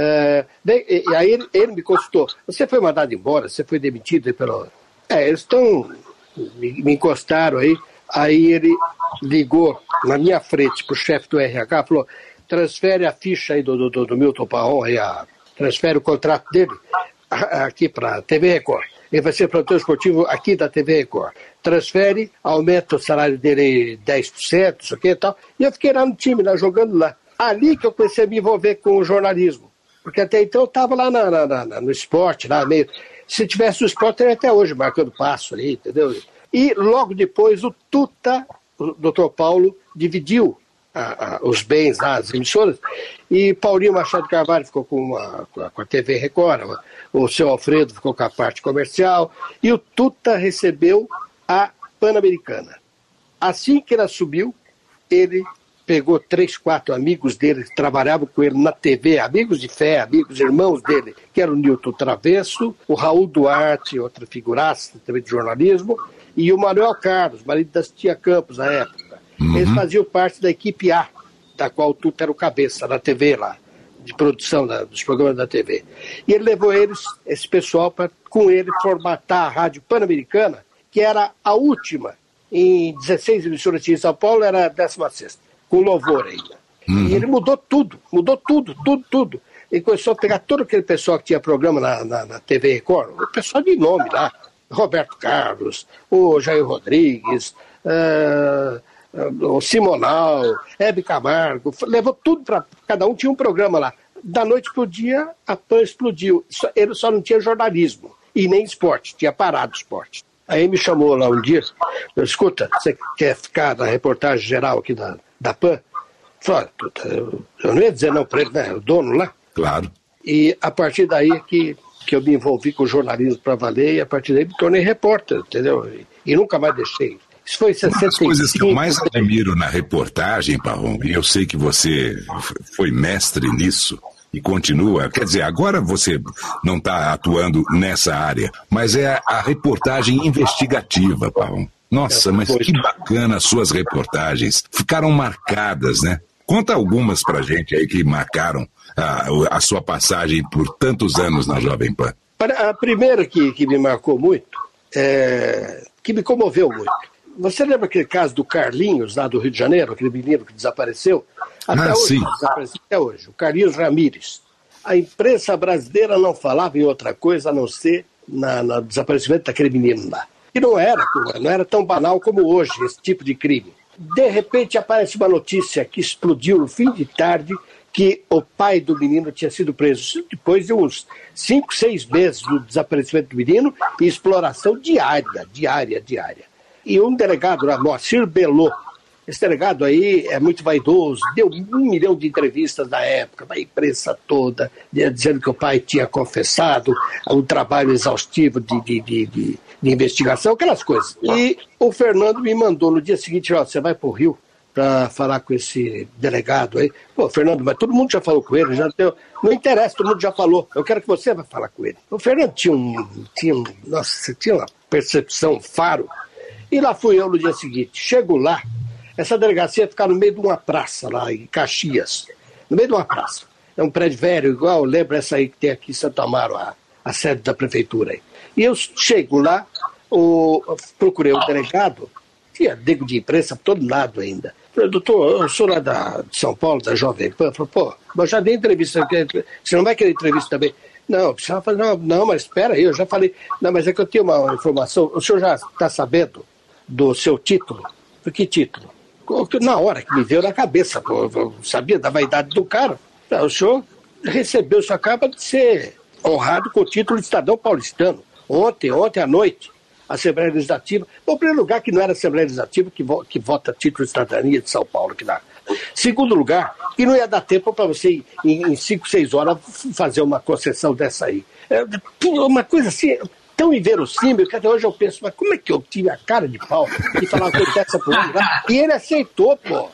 [SPEAKER 4] E aí ele me consultou. Você foi mandado embora? Você foi demitido pelo... eles me encostaram aí. Aí ele ligou na minha frente pro chefe do RH, falou, transfere a ficha aí do Milton Parron, transfere o contrato dele aqui para a TV Record. Ele vai ser plantão esportivo aqui da TV Record. Transfere, aumenta o salário dele 10%, isso aqui e tal. E eu fiquei lá no time, lá jogando lá. Ali que eu comecei a me envolver com o jornalismo. Porque até então eu estava lá no esporte, lá meio... Se tivesse o esporte, eu até hoje marcando passo ali, entendeu? E logo depois o Tuta, o Dr. Paulo, dividiu os bens lá, as emissoras, e Paulinho Machado Carvalho ficou com a TV Record, o seu Alfredo ficou com a parte comercial, e o Tuta recebeu a Pan-Americana. Assim que ele assumiu, ele pegou 3, 4 amigos dele que trabalhavam com ele na TV, amigos de fé, amigos, irmãos dele, que era o Nilton Travesso, o Raul Duarte, outra figuraça também de jornalismo, e o Manuel Carlos, marido da Tia Campos na época. Eles faziam parte da equipe A, da qual o Tuta era o cabeça na TV lá, de produção dos programas da TV. E ele levou esse pessoal para, com ele, formatar a Rádio Pan-Americana, que era a última, em 16 emissoras de São Paulo, era a 16ª, com louvor ainda. E ele mudou tudo. Ele começou a pegar todo aquele pessoal que tinha programa na TV Record, o pessoal de nome lá, Roberto Carlos, o Jair Rodrigues, o Simonal, Hebe Camargo, levou tudo para... Cada um tinha um programa lá. Da noite pro dia, a PAN explodiu. Ele só não tinha jornalismo e nem esporte, tinha parado o esporte. Aí me chamou lá um dia, escuta, você quer ficar na reportagem geral aqui da PAN? Falei, eu não ia dizer não para ele, né? O dono lá.
[SPEAKER 5] Claro.
[SPEAKER 4] E a partir daí que eu me envolvi com o jornalismo para valer, e a partir daí me tornei repórter, entendeu? E nunca mais deixei. Isso foi em 65.
[SPEAKER 5] Uma das coisas que eu mais admiro na reportagem, Parrom, e eu sei que você foi mestre nisso e continua, quer dizer, agora você não está atuando nessa área, mas é a reportagem investigativa, Parrom. Nossa, mas que bacana as suas reportagens, ficaram marcadas, né? Conta algumas pra gente aí que marcaram a sua passagem por tantos anos na Jovem Pan.
[SPEAKER 4] A primeira que me marcou muito, que me comoveu muito. Você lembra aquele caso do Carlinhos, lá do Rio de Janeiro, aquele menino que desapareceu? Até hoje,
[SPEAKER 5] sim.
[SPEAKER 4] Desapareceu até hoje, o Carlinhos Ramírez. A imprensa brasileira não falava em outra coisa a não ser no desaparecimento daquele menino lá. E não era tão banal como hoje, esse tipo de crime. De repente aparece uma notícia que explodiu no fim de tarde, que o pai do menino tinha sido preso depois de uns 5, 6 meses do desaparecimento do menino e exploração diária. E um delegado, Moacir Belot, esse delegado aí é muito vaidoso, deu 1 milhão de entrevistas na época, na imprensa toda, dizendo que o pai tinha confessado, um trabalho exaustivo de investigação, aquelas coisas. E o Fernando me mandou no dia seguinte, você vai para o Rio para falar com esse delegado aí. Pô, Fernando, mas todo mundo já falou com ele, já deu... Não interessa, todo mundo já falou, eu quero que você vá falar com ele. O Fernando tinha uma percepção, faro. E lá fui eu no dia seguinte. Chego lá, essa delegacia fica no meio de uma praça lá em Caxias. No meio de uma praça. É um prédio velho, igual, lembra essa aí que tem aqui em Santo Amaro, a sede da prefeitura aí. E eu chego lá, procurei o delegado, tinha nego de imprensa por todo lado ainda. Falei, doutor, eu sou lá de São Paulo, da Jovem Pan. Falei, pô, mas já dei entrevista, você não vai querer entrevista também? Não, precisava falar, não, mas espera aí, eu já falei. Não, mas é que eu tenho uma informação, o senhor já está sabendo do seu título? Do que título? Na hora que me veio na cabeça, pô, eu sabia da vaidade do cara. O senhor recebeu, só acaba de ser honrado com o título de cidadão paulistano. Ontem à noite, a Assembleia Legislativa, bom, em primeiro lugar que não era a Assembleia Legislativa que vota título de cidadania de São Paulo, que dá. Segundo lugar, que não ia dar tempo para você em 5, 6 horas fazer uma concessão dessa aí. Uma coisa assim, tão inverossímil, que até hoje eu penso, mas como é que eu tive a cara de pau de falar uma coisa dessa por ele? E ele aceitou, pô.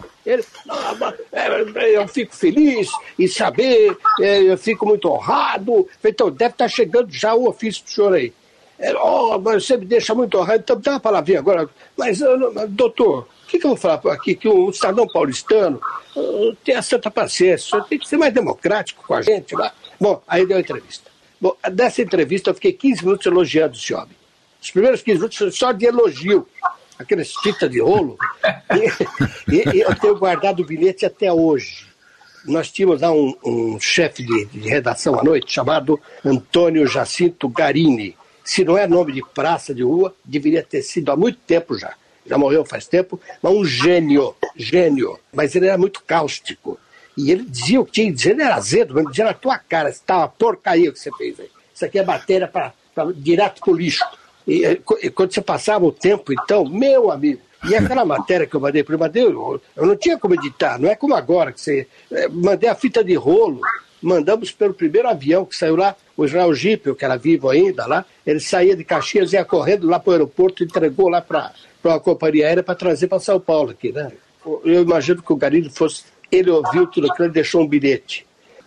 [SPEAKER 4] Eu fico feliz em saber, eu fico muito honrado. Então, deve estar chegando já o ofício do senhor aí. Mas você me deixa muito honrado, então dá uma palavrinha agora. Mas, doutor, o que eu vou falar aqui? Que o cidadão paulistano tem a santa paciência, o senhor tem que ser mais democrático com a gente lá. Bom, aí deu a entrevista. Bom, dessa entrevista eu fiquei 15 minutos elogiando esse homem. Os primeiros 15 minutos só de elogio. Aqueles fitas de rolo. E eu tenho guardado o bilhete até hoje. Nós tínhamos lá um chefe de redação à noite chamado Antônio Jacinto Garini. Se não é nome de praça, de rua, deveria ter sido há muito tempo já. Já morreu faz tempo, mas um gênio. Mas ele era muito cáustico. E ele dizia o que tinha que dizer, ele era azedo, mas dizia na tua cara, isso tá uma porcaria que você fez aí. Isso aqui é matéria para direto pro lixo. E quando você passava o tempo, então, meu amigo, e aquela matéria que eu mandei para ele, eu não tinha como editar, não é como agora, que você mandei a fita de rolo, mandamos pelo primeiro avião que saiu lá, o Israel Gipel, que era vivo ainda lá, ele saía de Caxias, ia correndo lá para o aeroporto, entregou lá para para uma companhia aérea para trazer para São Paulo aqui, né? Eu imagino que o Garilho fosse... Ele ouviu tudo aquilo e deixou um bilhete.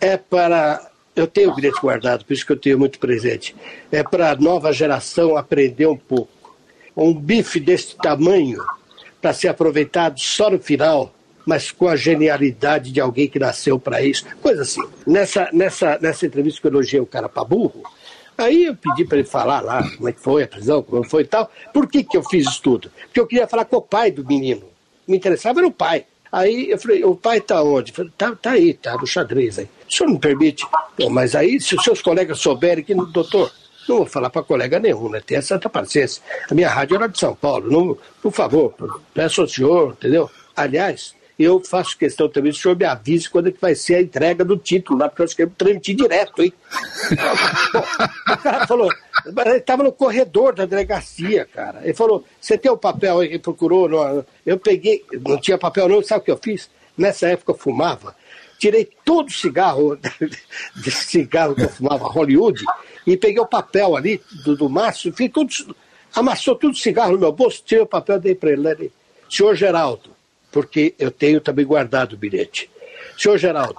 [SPEAKER 4] Eu tenho o bilhete guardado, por isso que eu tenho muito presente. É para a nova geração aprender um pouco. Um bife desse tamanho para ser aproveitado só no final, mas com a genialidade de alguém que nasceu para isso. Coisa assim. Nessa entrevista que eu elogiei o cara para burro, aí eu pedi para ele falar lá como é que foi a prisão, como foi e tal. Por que eu fiz isso tudo? Porque eu queria falar com o pai do menino. Me interessava era o pai. Aí eu falei, o pai está onde? Eu falei, tá aí, tá no xadrez aí. O senhor não permite? Bom, mas aí, se os seus colegas souberem que, doutor, não vou falar para colega nenhum, né? Tenha santa paciência. A minha rádio era de São Paulo. Não, por favor, peço ao senhor, entendeu? Aliás, eu faço questão também, o senhor me avise quando é que vai ser a entrega do título lá, porque eu quero transmitir direto, hein? Bom, o cara falou, ele estava no corredor da delegacia, cara. Ele falou, você tem o papel aí? Ele procurou, eu peguei, não tinha papel não, sabe o que eu fiz? Nessa época eu fumava, tirei todo o cigarro, de cigarro que eu fumava, Hollywood, e peguei o papel ali do maço, amassou tudo o cigarro no meu bolso, tirei o papel e dei para ele, né? Senhor Geraldo, porque eu tenho também guardado o bilhete. Senhor Geraldo,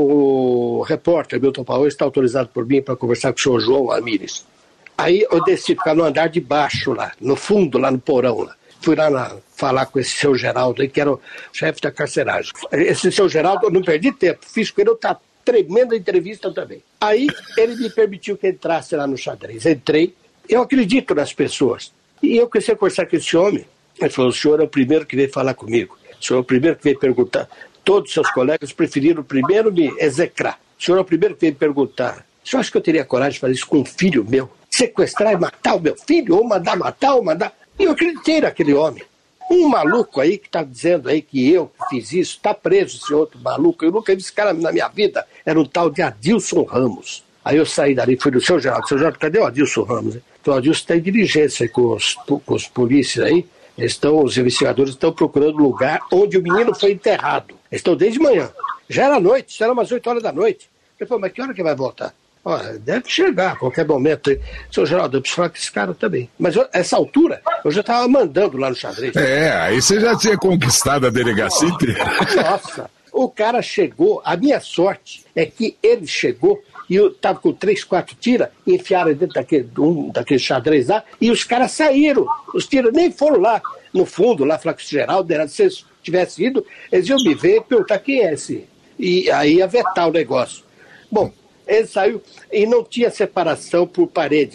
[SPEAKER 4] o repórter Milton Paulo está autorizado por mim para conversar com o senhor João Ramírez. Aí eu desci, ficar no andar de baixo lá, no fundo, lá no porão. Lá. Fui lá falar com esse seu Geraldo aí, que era o chefe da carceragem. Esse seu Geraldo, eu não perdi tempo, fiz com ele outra tremenda entrevista também. Aí ele me permitiu que entrasse lá no xadrez. Entrei, eu acredito nas pessoas. E eu comecei a conversar com esse homem. Ele falou, o senhor é o primeiro que veio falar comigo. O senhor é o primeiro que veio perguntar. Todos os seus colegas preferiram primeiro me execrar. O senhor é o primeiro que veio perguntar. O senhor acha que eu teria coragem de fazer isso com um filho meu? Sequestrar e matar o meu filho? Ou mandar matar, ou mandar... E eu acreditei naquele homem. Um maluco aí que está dizendo aí que eu fiz isso, está preso esse outro maluco. Eu nunca vi esse cara na minha vida. Era um tal de Adilson Ramos. Aí eu saí dali, fui do seu Geraldo. Seu Geraldo, cadê o Adilson Ramos? Então o Adilson está em diligência aí com os polícias aí. Os investigadores estão procurando o lugar onde o menino foi enterrado. Eles estão desde manhã. Já era noite, já era umas 8 horas da noite. Eu falei, mas que hora que vai voltar? Deve chegar a qualquer momento. Seu Geraldo, eu preciso falar com esse cara também. Mas essa altura, eu já estava mandando lá no xadrez.
[SPEAKER 5] Aí você já tinha conquistado a delegacia inteira.
[SPEAKER 4] Nossa, o cara chegou, a minha sorte é que ele chegou e eu estava com 3, 4 tiras, enfiaram dentro daquele xadrez lá, e os caras saíram. Os tiras nem foram lá no fundo, lá falar com o Geraldo, se eles tivessem ido, eles iam me ver e perguntar quem é esse. E aí ia vetar o negócio. Bom, ele saiu e não tinha separação por parede.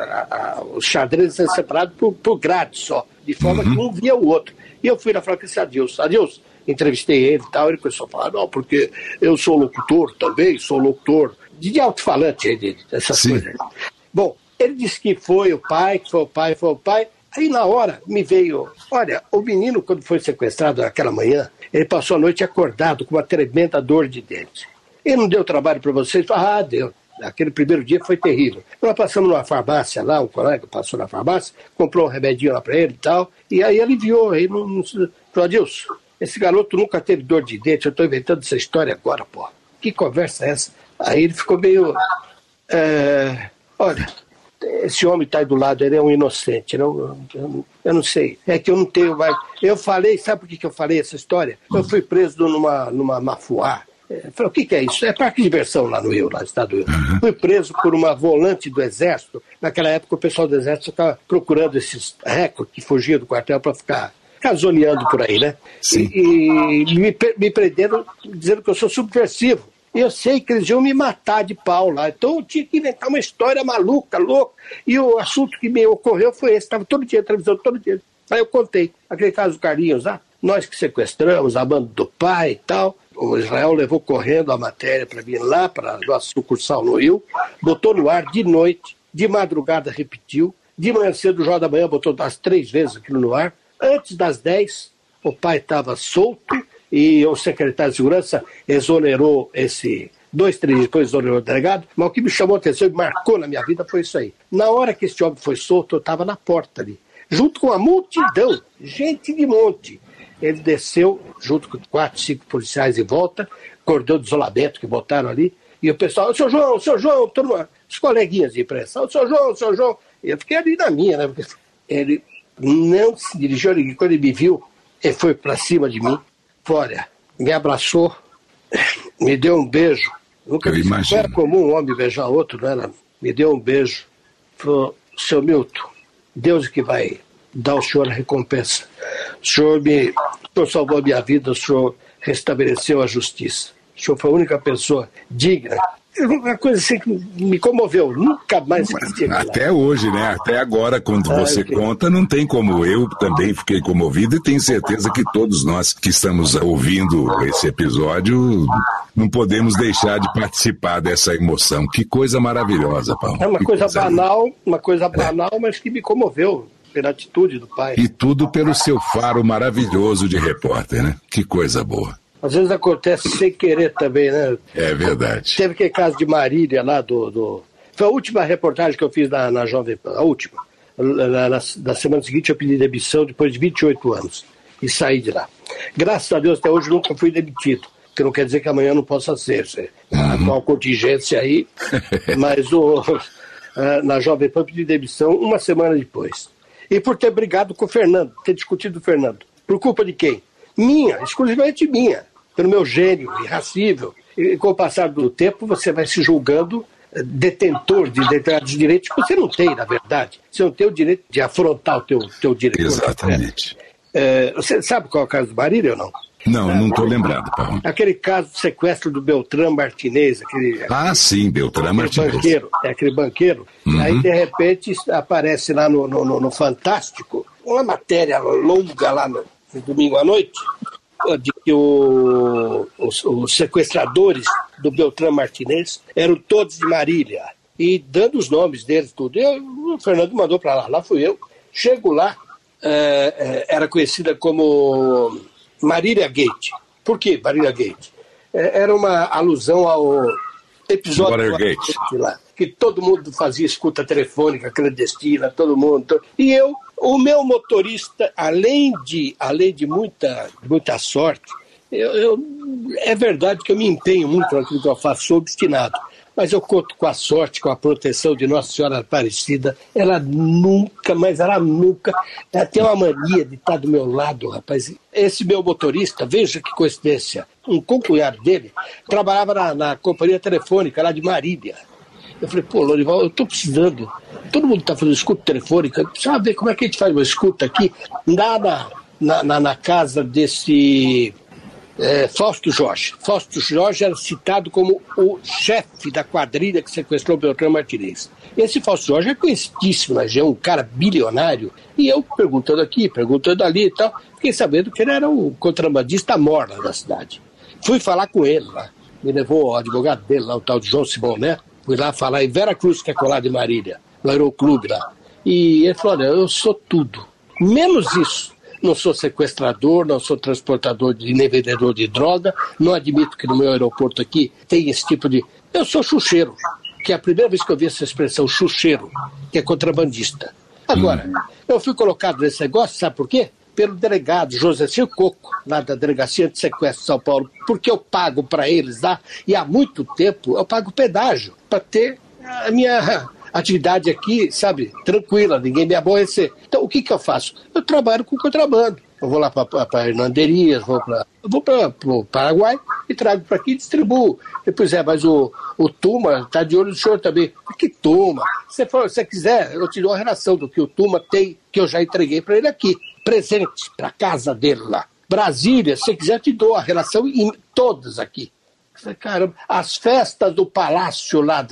[SPEAKER 4] Os xadrezes eram separados por grade só, de forma que um via o outro. E eu fui lá falar com esse Adilson. Adilson, entrevistei ele e tal, ele começou a falar, não, porque eu sou locutor também, sou locutor de alto-falante, essas coisas. Bom, ele disse que foi o pai, que foi o pai. Aí na hora me veio, olha, o menino quando foi sequestrado naquela manhã, ele passou a noite acordado com uma tremenda dor de dente. Ele não deu trabalho para vocês? Deu. Aquele primeiro dia foi terrível. Nós passamos numa farmácia lá, um colega passou na farmácia, comprou um remedinho lá para ele e tal, e aí aliviou. Aí falou, Adilson, esse garoto nunca teve dor de dente, eu estou inventando essa história agora, pô. Que conversa é essa? Aí ele ficou meio... olha, esse homem está aí do lado, ele é um inocente. Eu não sei. É que eu não tenho mais... Eu falei, sabe por que eu falei essa história? Eu fui preso numa mafuá. Falei, o que é isso? É parque de diversão lá no Rio, lá no estado do Rio. Fui preso por uma volante do Exército. Naquela época o pessoal do Exército ficava procurando esses recordes que fugiam do quartel para ficar zoneando por aí, né?
[SPEAKER 5] Sim.
[SPEAKER 4] E me prenderam dizendo que eu sou subversivo. E eu sei que eles iam me matar de pau lá. Então eu tinha que inventar uma história maluca, louca. E o assunto que me ocorreu foi esse. Estava todo dia na televisão, todo dia. Aí eu contei. Aquele caso do Carlinhos lá, nós que sequestramos, a banda do pai e tal. O Israel levou correndo a matéria para vir lá, para a nossa sucursal no Rio. Botou no ar de noite, de madrugada repetiu. De manhã cedo, o Jornal da Manhã botou umas 3 vezes aquilo no ar. Antes das 10, o pai estava solto. E o secretário de Segurança exonerou 2, 3 dias depois exonerou o delegado, mas o que me chamou a atenção e marcou na minha vida foi isso aí. Na hora que esse homem foi solto, eu estava na porta ali, junto com a multidão, gente de monte. Ele desceu, junto com 4, 5 policiais em volta, cordão de isolamento que botaram ali, e o pessoal, o seu João, turma, os coleguinhas de imprensa, o seu João. E eu fiquei ali na minha, né? Ele não se dirigiu a ninguém. Quando ele me viu, ele foi para cima de mim, olha, me abraçou, me deu um beijo. Nunca vi. Não era comum um homem beijar outro, não era? Me deu um beijo. Falou, seu Milton, Deus que vai dar ao senhor a recompensa. O senhor salvou a minha vida, o senhor restabeleceu a justiça. O senhor foi a única pessoa digna. Uma coisa assim que me comoveu, nunca mais esqueci.
[SPEAKER 5] Até hoje, né? Até agora, quando você conta, não tem como. Eu também fiquei comovido e tenho certeza que todos nós que estamos ouvindo esse episódio não podemos deixar de participar dessa emoção. Que coisa maravilhosa, Paulo.
[SPEAKER 4] É uma coisa banal, mas que me comoveu pela atitude do pai.
[SPEAKER 5] E tudo pelo seu faro maravilhoso de repórter, né? Que coisa boa.
[SPEAKER 4] Às vezes acontece sem querer também, né?
[SPEAKER 5] É verdade.
[SPEAKER 4] Teve aquele caso de Marília lá Foi a última reportagem que eu fiz na Jovem Pan, a última. Na semana seguinte eu pedi demissão depois de 28 anos e saí de lá. Graças a Deus até hoje nunca fui demitido, que não quer dizer que amanhã não possa ser. A atual contingência aí, mas na Jovem Pan eu pedi demissão uma semana depois. E por ter brigado com o Fernando, ter discutido com o Fernando. Por culpa de quem? Minha, exclusivamente minha. Pelo meu gênio irracível. E com o passar do tempo, você vai se julgando detentor de determinados direitos que você não tem, na verdade. Você não tem o direito de afrontar o teu diretor.
[SPEAKER 5] Exatamente.
[SPEAKER 4] Você sabe qual é o caso do Marília ou não?
[SPEAKER 5] Não estou lembrado, Paulo.
[SPEAKER 4] Aquele caso de sequestro do Beltrán Martinez.
[SPEAKER 5] Sim, Beltrán Martinez.
[SPEAKER 4] Aquele banqueiro. Aí, de repente, aparece lá no Fantástico uma matéria longa lá no domingo à noite, de que os sequestradores do Beltrán Martinez eram todos de Marília, e dando os nomes deles, tudo. O Fernando mandou para lá fui eu. Chego lá, era conhecida como Marília Gate. Por que Marília Gate? Era uma alusão ao episódio
[SPEAKER 5] Watergate
[SPEAKER 4] lá, que todo mundo fazia escuta telefônica clandestina, todo mundo. E o meu motorista, além de muita sorte, é verdade que eu me empenho muito naquilo que eu faço, sou obstinado, mas eu conto com a sorte, com a proteção de Nossa Senhora Aparecida. Ela nunca tem uma mania de estar do meu lado, rapaz. Esse meu motorista, veja que coincidência, um concunhado dele trabalhava na companhia telefônica lá de Marília. Eu falei, Lorival, eu estou precisando. Todo mundo está fazendo escuta telefônica. Precisa ver como é que a gente faz uma escuta aqui na casa desse Fausto Jorge. Fausto Jorge era citado como o chefe da quadrilha que sequestrou o Beltrán Martinez. Esse Fausto Jorge é conhecidíssimo na região, um cara bilionário. E eu, perguntando aqui, perguntando ali e tal, fiquei sabendo que ele era o contrabandista mor lá da cidade. Fui falar com ele lá. Me levou o advogado dele lá, o tal de João Simão, né? Fui lá falar em Vera Cruz, que é colado de Marília, no Aeroclube lá. E ele falou, olha, eu sou tudo, menos isso. Não sou sequestrador, não sou transportador nem vendedor de droga, não admito que no meu aeroporto aqui tem esse tipo de... Eu sou chucheiro, que é a primeira vez que eu vi essa expressão, chucheiro, que é contrabandista. Agora, eu fui colocado nesse negócio, sabe por quê? Pelo delegado José Coco, lá da Delegacia de Sequestro de São Paulo, porque eu pago para eles lá, e há muito tempo eu pago pedágio para ter a minha atividade aqui, sabe, tranquila, ninguém me aborrecer. Então, o que eu faço? Eu trabalho com contrabando. Eu vou lá para Hernanderias, vou para o Paraguai e trago para aqui e distribuo. Depois mas o Tuma está de olho no senhor também. Que Tuma? Se você quiser, eu te dou a relação do que o Tuma tem, que eu já entreguei para ele aqui. Presente para casa dele lá. Brasília, se quiser, te dou a relação em todas aqui. Caramba, as festas do palácio lá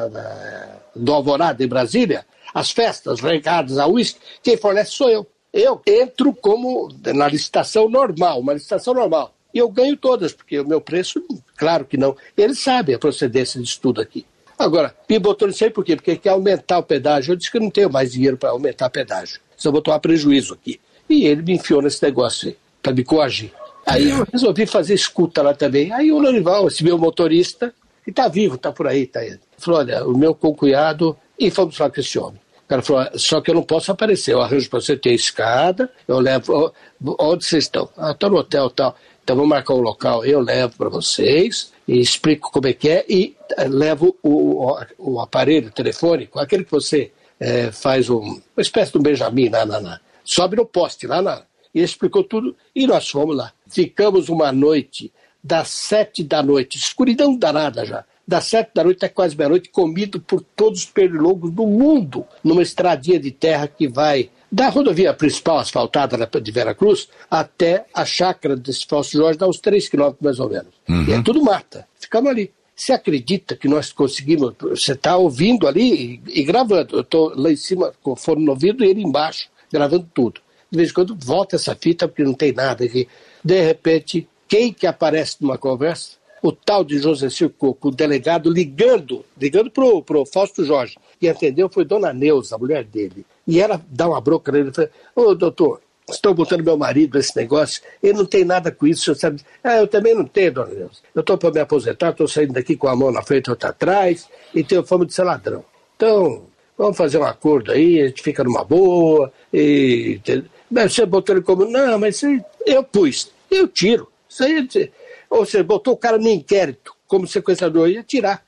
[SPEAKER 4] do Alvorada em Brasília, as festas regadas a uísque, quem fornece sou eu. Eu entro como na licitação normal, uma licitação normal. E eu ganho todas, porque o meu preço, claro que não. Eles sabem a procedência disso tudo aqui. Agora, me botou nisso aí por quê? Porque quer aumentar o pedágio. Eu disse que eu não tenho mais dinheiro para aumentar o pedágio. Senão eu vou tomar prejuízo aqui. E ele me enfiou nesse negócio aí, para me coagir. Aí eu resolvi fazer escuta lá também. Aí o Lorival, esse meu motorista, que está vivo, está por aí, está aí. Falou, olha, o meu concunhado, e fomos falar com esse homem. O cara falou, só que eu não posso aparecer, eu arranjo para você ter escada, eu levo, onde vocês estão? Estou no hotel tal. Então vamos marcar um local, eu levo para vocês, e explico como é que é, e levo o aparelho telefônico, aquele que você faz uma espécie de um Benjamin sobe no poste, e ele explicou tudo, e nós fomos lá. Ficamos uma noite, das 7 da noite, escuridão danada já, das 7 da noite até quase meia-noite, comido por todos os pernilongos do mundo, numa estradinha de terra que vai da rodovia principal asfaltada de Veracruz até a chácara desse Fausto Jorge, dá uns 3 quilômetros mais ou menos. E é tudo mata. Ficamos ali. Você acredita que nós conseguimos? Você está ouvindo ali e gravando. Eu estou lá em cima com o fone no ouvido e ele embaixo, gravando tudo. De vez em quando volta essa fita porque não tem nada aqui. De repente, quem que aparece numa conversa? O tal de José Circoco, o delegado, ligando pro Fausto Jorge. E atendeu foi Dona Neuza, a mulher dele. E ela dá uma bronca nele e fala, ô doutor, estou botando meu marido nesse negócio, ele não tem nada com isso, o senhor sabe? Eu também não tenho, Dona Neuza. Eu estou para me aposentar, estou saindo daqui com a mão na frente e outra atrás, e tenho fama de ser ladrão. Então, vamos fazer um acordo aí, a gente fica numa boa, e... Você botou ele como... Não, mas eu pus, eu tiro. Isso aí... Ou seja, botou o cara no inquérito, como sequestrador, ia tirar.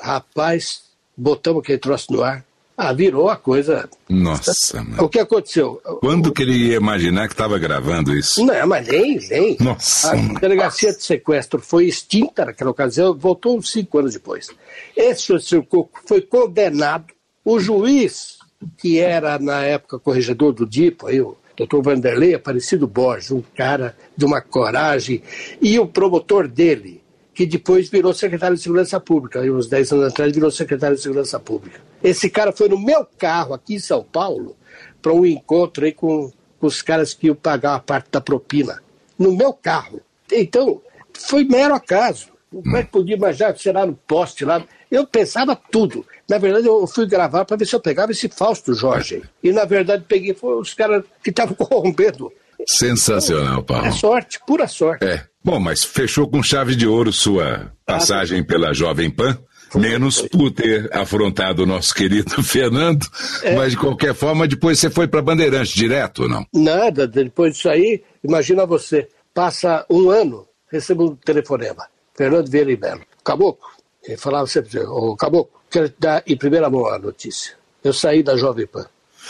[SPEAKER 4] Rapaz, botamos aquele troço no ar. Virou a coisa...
[SPEAKER 5] Nossa, mano.
[SPEAKER 4] O que aconteceu?
[SPEAKER 5] Quando que ele ia imaginar que estava gravando isso?
[SPEAKER 4] Não, mas nem.
[SPEAKER 5] Nossa,
[SPEAKER 4] a delegacia de sequestro foi extinta naquela ocasião, voltou uns 5 anos depois. Esse Circoco foi condenado. O juiz, que era na época corregedor do DIPO, aí, o Dr. Vanderlei Aparecido Borges, um cara de uma coragem, e o promotor dele, que depois virou secretário de Segurança Pública, aí uns 10 anos atrás virou secretário de Segurança Pública. Esse cara foi no meu carro aqui em São Paulo para um encontro aí com os caras que iam pagar a parte da propina. No meu carro. Então, foi mero acaso. Como é que podia imaginar, sei lá, no poste lá? Eu pensava tudo. Na verdade, eu fui gravar para ver se eu pegava esse Fausto Jorge. E, na verdade, peguei foi os caras que estavam corrompendo.
[SPEAKER 5] Sensacional, Paulo.
[SPEAKER 4] É sorte, pura sorte.
[SPEAKER 5] Bom, mas fechou com chave de ouro sua passagem pela Jovem Pan, menos por ter afrontado o nosso querido Fernando, mas de qualquer forma, depois você foi para Bandeirantes direto, ou não?
[SPEAKER 4] Nada, depois disso aí, imagina você, passa um ano, recebo um telefonema, Fernando Vieira e Melo, Caboclo, ele falava sempre, ô Caboclo, quero te dar em primeira mão a notícia, eu saí da Jovem Pan.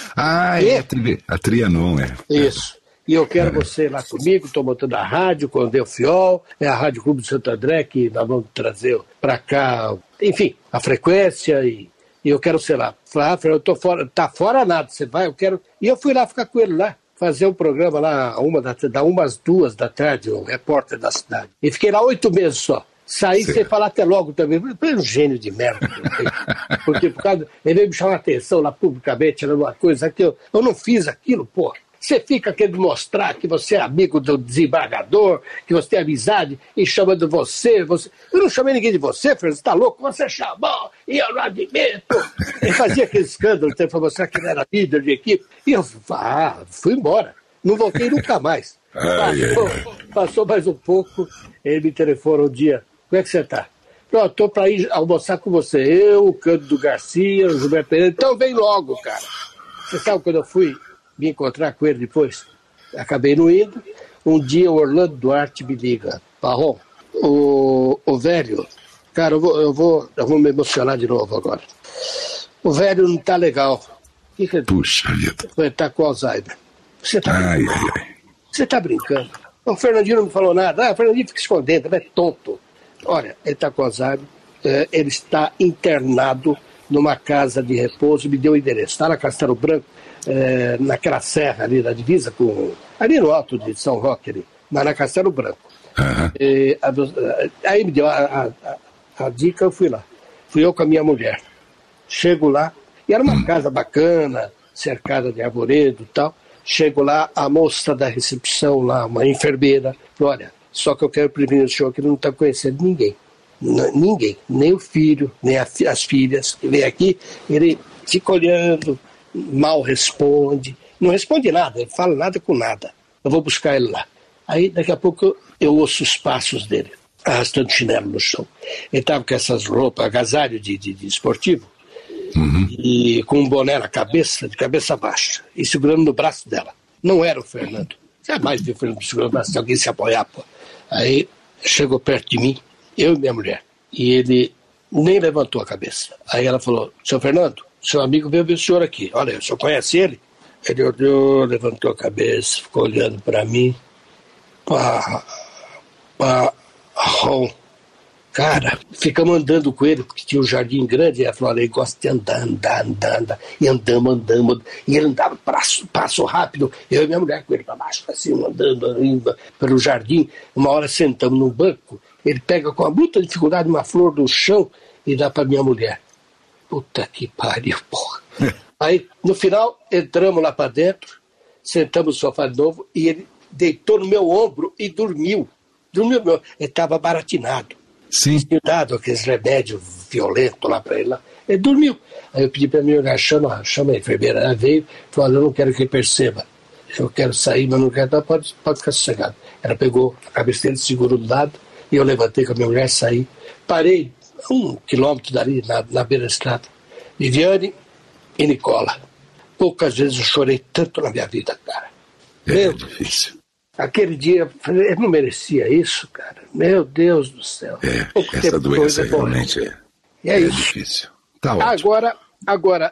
[SPEAKER 5] A Trianon,
[SPEAKER 4] Isso. E eu quero você lá comigo, estou montando a rádio com o Delfiol, é a Rádio Clube de Santo André, que nós vamos trazer para cá, enfim, a frequência, e eu quero, sei lá, falar, eu tô fora, tá fora nada, você vai, eu quero... E eu fui lá ficar com ele lá, fazer um programa lá, umas 2 da tarde, o repórter da cidade. E fiquei lá 8 meses só. Saí sem falar até logo também. Foi um gênio de merda. Porque por causa... Ele veio me chamar a atenção lá publicamente, era uma coisa que eu não fiz aquilo, pô. Você fica querendo mostrar que você é amigo do desembargador, que você tem amizade, e chamando você. Eu não chamei ninguém de você, Fernando, você está louco? Você chamou, e eu não admito. Ele fazia aquele escândalo para mostrar que ele era líder de equipe. E eu fui embora. Não voltei nunca mais. Passou mais um pouco, ele me telefonou um dia. Como é que você está? Eu estou para ir almoçar com você. Eu, o Cândido Garcia, o Gilberto Pereira. Então vem logo, cara. Você sabe quando eu fui me encontrar com ele depois? Acabei não indo. Um dia o Orlando Duarte me liga. Parrom, o velho... Cara, eu vou me emocionar de novo agora. O velho não está legal.
[SPEAKER 5] Puxa vida.
[SPEAKER 4] Ele está com Alzheimer. Você está brincando? Você está brincando? O Fernandinho não me falou nada. O Fernandinho fica escondendo, ele é tonto. Olha, ele está com Alzheimer. Ele está internado numa casa de repouso. Me deu o endereço. Está na Castelo Branco. Naquela serra ali da divisa ali no alto de São Roque ali, mas na Castelo Branco. Aí me deu a dica, eu fui lá. Fui eu com a minha mulher. Chego lá, e era uma casa bacana, cercada de arvoredo e tal. Chego lá, a moça da recepção lá, uma enfermeira, falou, olha, só que eu quero prevenir o senhor que ele não está conhecendo ninguém. Ninguém, nem o filho, nem as filhas. Que vem aqui, ele fica olhando, mal responde, não responde nada, ele fala nada com nada. Eu vou buscar ele lá. Aí daqui a pouco eu ouço os passos dele, arrastando chinelo no chão. Ele estava com essas roupas, agasalho de esportivo, e com um boné na cabeça, de cabeça baixa, e segurando no braço dela. Não era o Fernando. Jamais viu o Fernando segurando o braço de alguém se apoiar, pô. Aí chegou perto de mim, eu e minha mulher, e ele nem levantou a cabeça. Aí ela falou, seu Fernando, seu amigo veio ver o senhor aqui. Olha, o senhor conhece ele? Ele olhou, levantou a cabeça, ficou olhando para mim. Parrão. Cara, ficamos andando com ele, porque tinha um jardim grande, e ela falou, ele gosta de andar. E andamos. E ele andava passo rápido, eu e minha mulher com ele para baixo, assim, andando pelo jardim. Uma hora sentamos num banco, ele pega com muita dificuldade uma flor do chão e dá para minha mulher. Puta que pariu, porra. Aí, no final, entramos lá para dentro, sentamos no sofá de novo, e ele deitou no meu ombro e dormiu. Ele estava baratinado.
[SPEAKER 5] Sim.
[SPEAKER 4] Tinha dado aqueles remédios violentos lá para ele. Ele dormiu. Aí eu pedi para minha mulher, chama a enfermeira. Ela veio e falou, eu não quero que ele perceba. Eu quero sair, mas não quero, não, pode ficar sossegado. Ela pegou a cabeça dele, segurou do lado, e eu levantei com a minha mulher, saí. Parei 1 quilômetro dali, na beira da estrada. Viviane e Nicola. Poucas vezes eu chorei tanto na minha vida, cara.
[SPEAKER 5] É difícil.
[SPEAKER 4] Aquele dia, eu não merecia isso, cara. Meu Deus do céu.
[SPEAKER 5] Essa doença realmente é difícil. Tá ótimo.
[SPEAKER 4] Agora,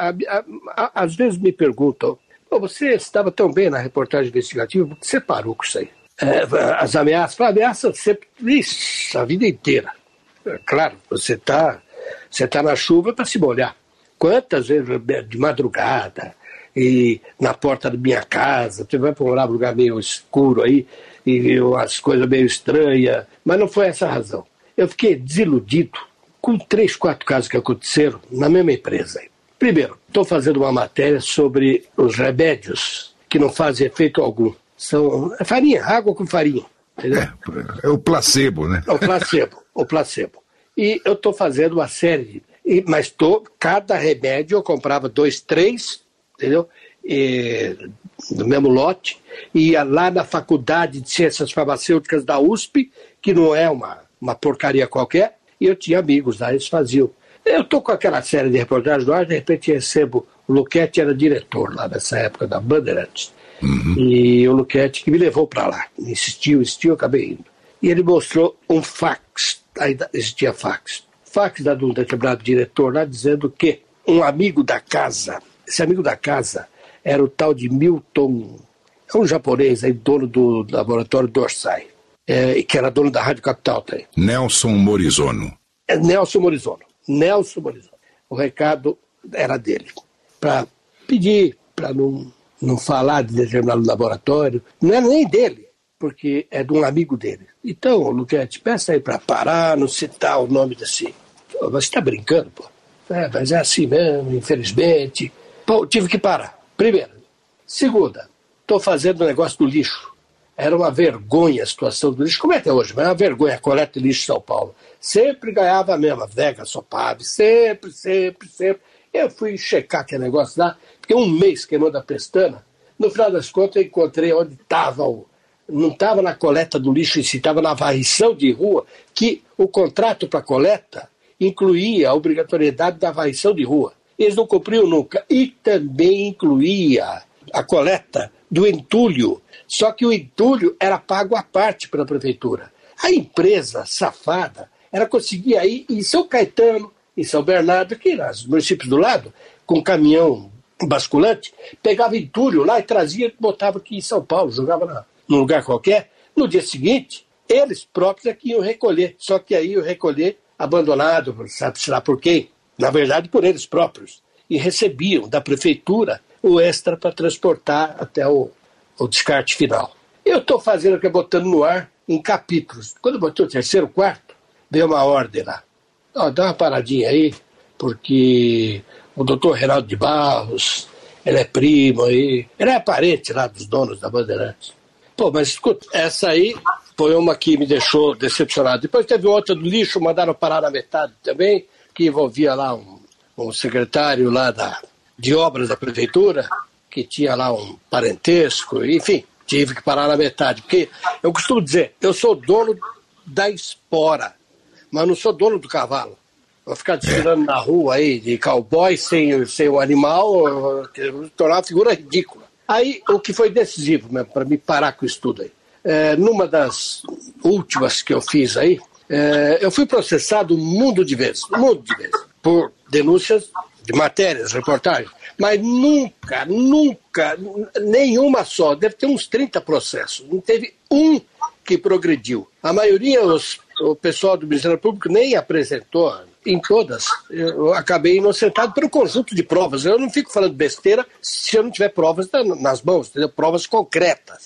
[SPEAKER 4] às vezes me perguntam, você estava tão bem na reportagem investigativa, por que você parou com isso aí? As ameaças sempre, a vida inteira. Claro, você tá na chuva para se molhar. Quantas vezes de madrugada, e na porta da minha casa, você vai morar num lugar meio escuro aí, e as coisas meio estranhas, mas não foi essa a razão. Eu fiquei desiludido com 3, 4 casos que aconteceram na mesma empresa. Primeiro, estou fazendo uma matéria sobre os remédios que não fazem efeito algum. São farinha, água com farinha. Entendeu?
[SPEAKER 5] É o placebo, né?
[SPEAKER 4] O placebo. E eu estou fazendo uma série, mas cada remédio eu comprava 2, 3, entendeu? No mesmo lote, ia lá na Faculdade de Ciências Farmacêuticas da USP, que não é uma porcaria qualquer, e eu tinha amigos lá, eles faziam. Eu estou com aquela série de reportagens no ar, de repente recebo, o Luquete era diretor lá nessa época da Bandeirantes, e o Luquete que me levou para lá, insistiu, eu acabei indo. E ele mostrou um fax, ainda existia fax de um determinado diretor lá, dizendo que um amigo da casa, esse amigo da casa era o tal de Milton, é um japonês aí, dono do laboratório Dorsai, que era dono da Rádio Capital também.
[SPEAKER 5] Nelson Morizono.
[SPEAKER 4] Nelson Morizono. O recado era dele. Para pedir, para não falar de determinado laboratório, não era nem dele, porque é de um amigo dele. Então, Luquete, peça aí para parar, não citar o nome desse. Você está brincando, pô? Mas é assim mesmo, infelizmente. Pô, tive que parar. Primeiro. Segunda, estou fazendo um negócio do lixo. Era uma vergonha a situação do lixo, como é até hoje, mas é uma vergonha a coleta de lixo em São Paulo. Sempre ganhava a mesma, Vega, Sopave, sempre. Eu fui checar aquele negócio lá, porque um mês queimou da pestana. No final das contas, eu encontrei onde estava não estava na coleta do lixo em si, estava na varrição de rua, que o contrato para coleta incluía a obrigatoriedade da varrição de rua. Eles não cumpriam nunca. E também incluía a coleta do entulho. Só que o entulho era pago à parte pela prefeitura. A empresa safada, ela conseguia ir em São Caetano, em São Bernardo, aqui nos municípios do lado, com um caminhão basculante, pegava entulho lá e trazia e botava aqui em São Paulo, jogava num lugar qualquer. No dia seguinte, eles próprios aqui iam recolher. Só que aí iam recolher abandonado, sabe-se lá por quem? Na verdade, por eles próprios. E recebiam da prefeitura o extra para transportar até o descarte final. Eu estou fazendo aqui, botando no ar em capítulos. Quando eu botei o 3º, 4º, veio uma ordem lá. Dá uma paradinha aí, porque o doutor Reinaldo de Barros, ele é primo aí, ele é parente lá dos donos da Bandeirantes. Pô, mas escuta, essa aí foi uma que me deixou decepcionado. Depois teve outra do lixo, mandaram parar na metade também, que envolvia lá um secretário lá de obras da prefeitura, que tinha lá um parentesco, enfim, tive que parar na metade. Porque eu costumo dizer, eu sou dono da espora, mas não sou dono do cavalo. Vou ficar desfilando na rua aí de cowboy sem o animal, tornar uma figura ridícula. Aí, o que foi decisivo mesmo, para me parar com isso tudo aí, numa das últimas que eu fiz aí, eu fui processado um mundo de vezes, por denúncias de matérias, reportagens, mas nunca, nenhuma só, deve ter uns 30 processos, não teve um que progrediu. A maioria, o pessoal do Ministério Público nem apresentou, em todas, eu acabei inocentado pelo conjunto de provas. Eu não fico falando besteira se eu não tiver provas nas mãos, entendeu? Provas concretas.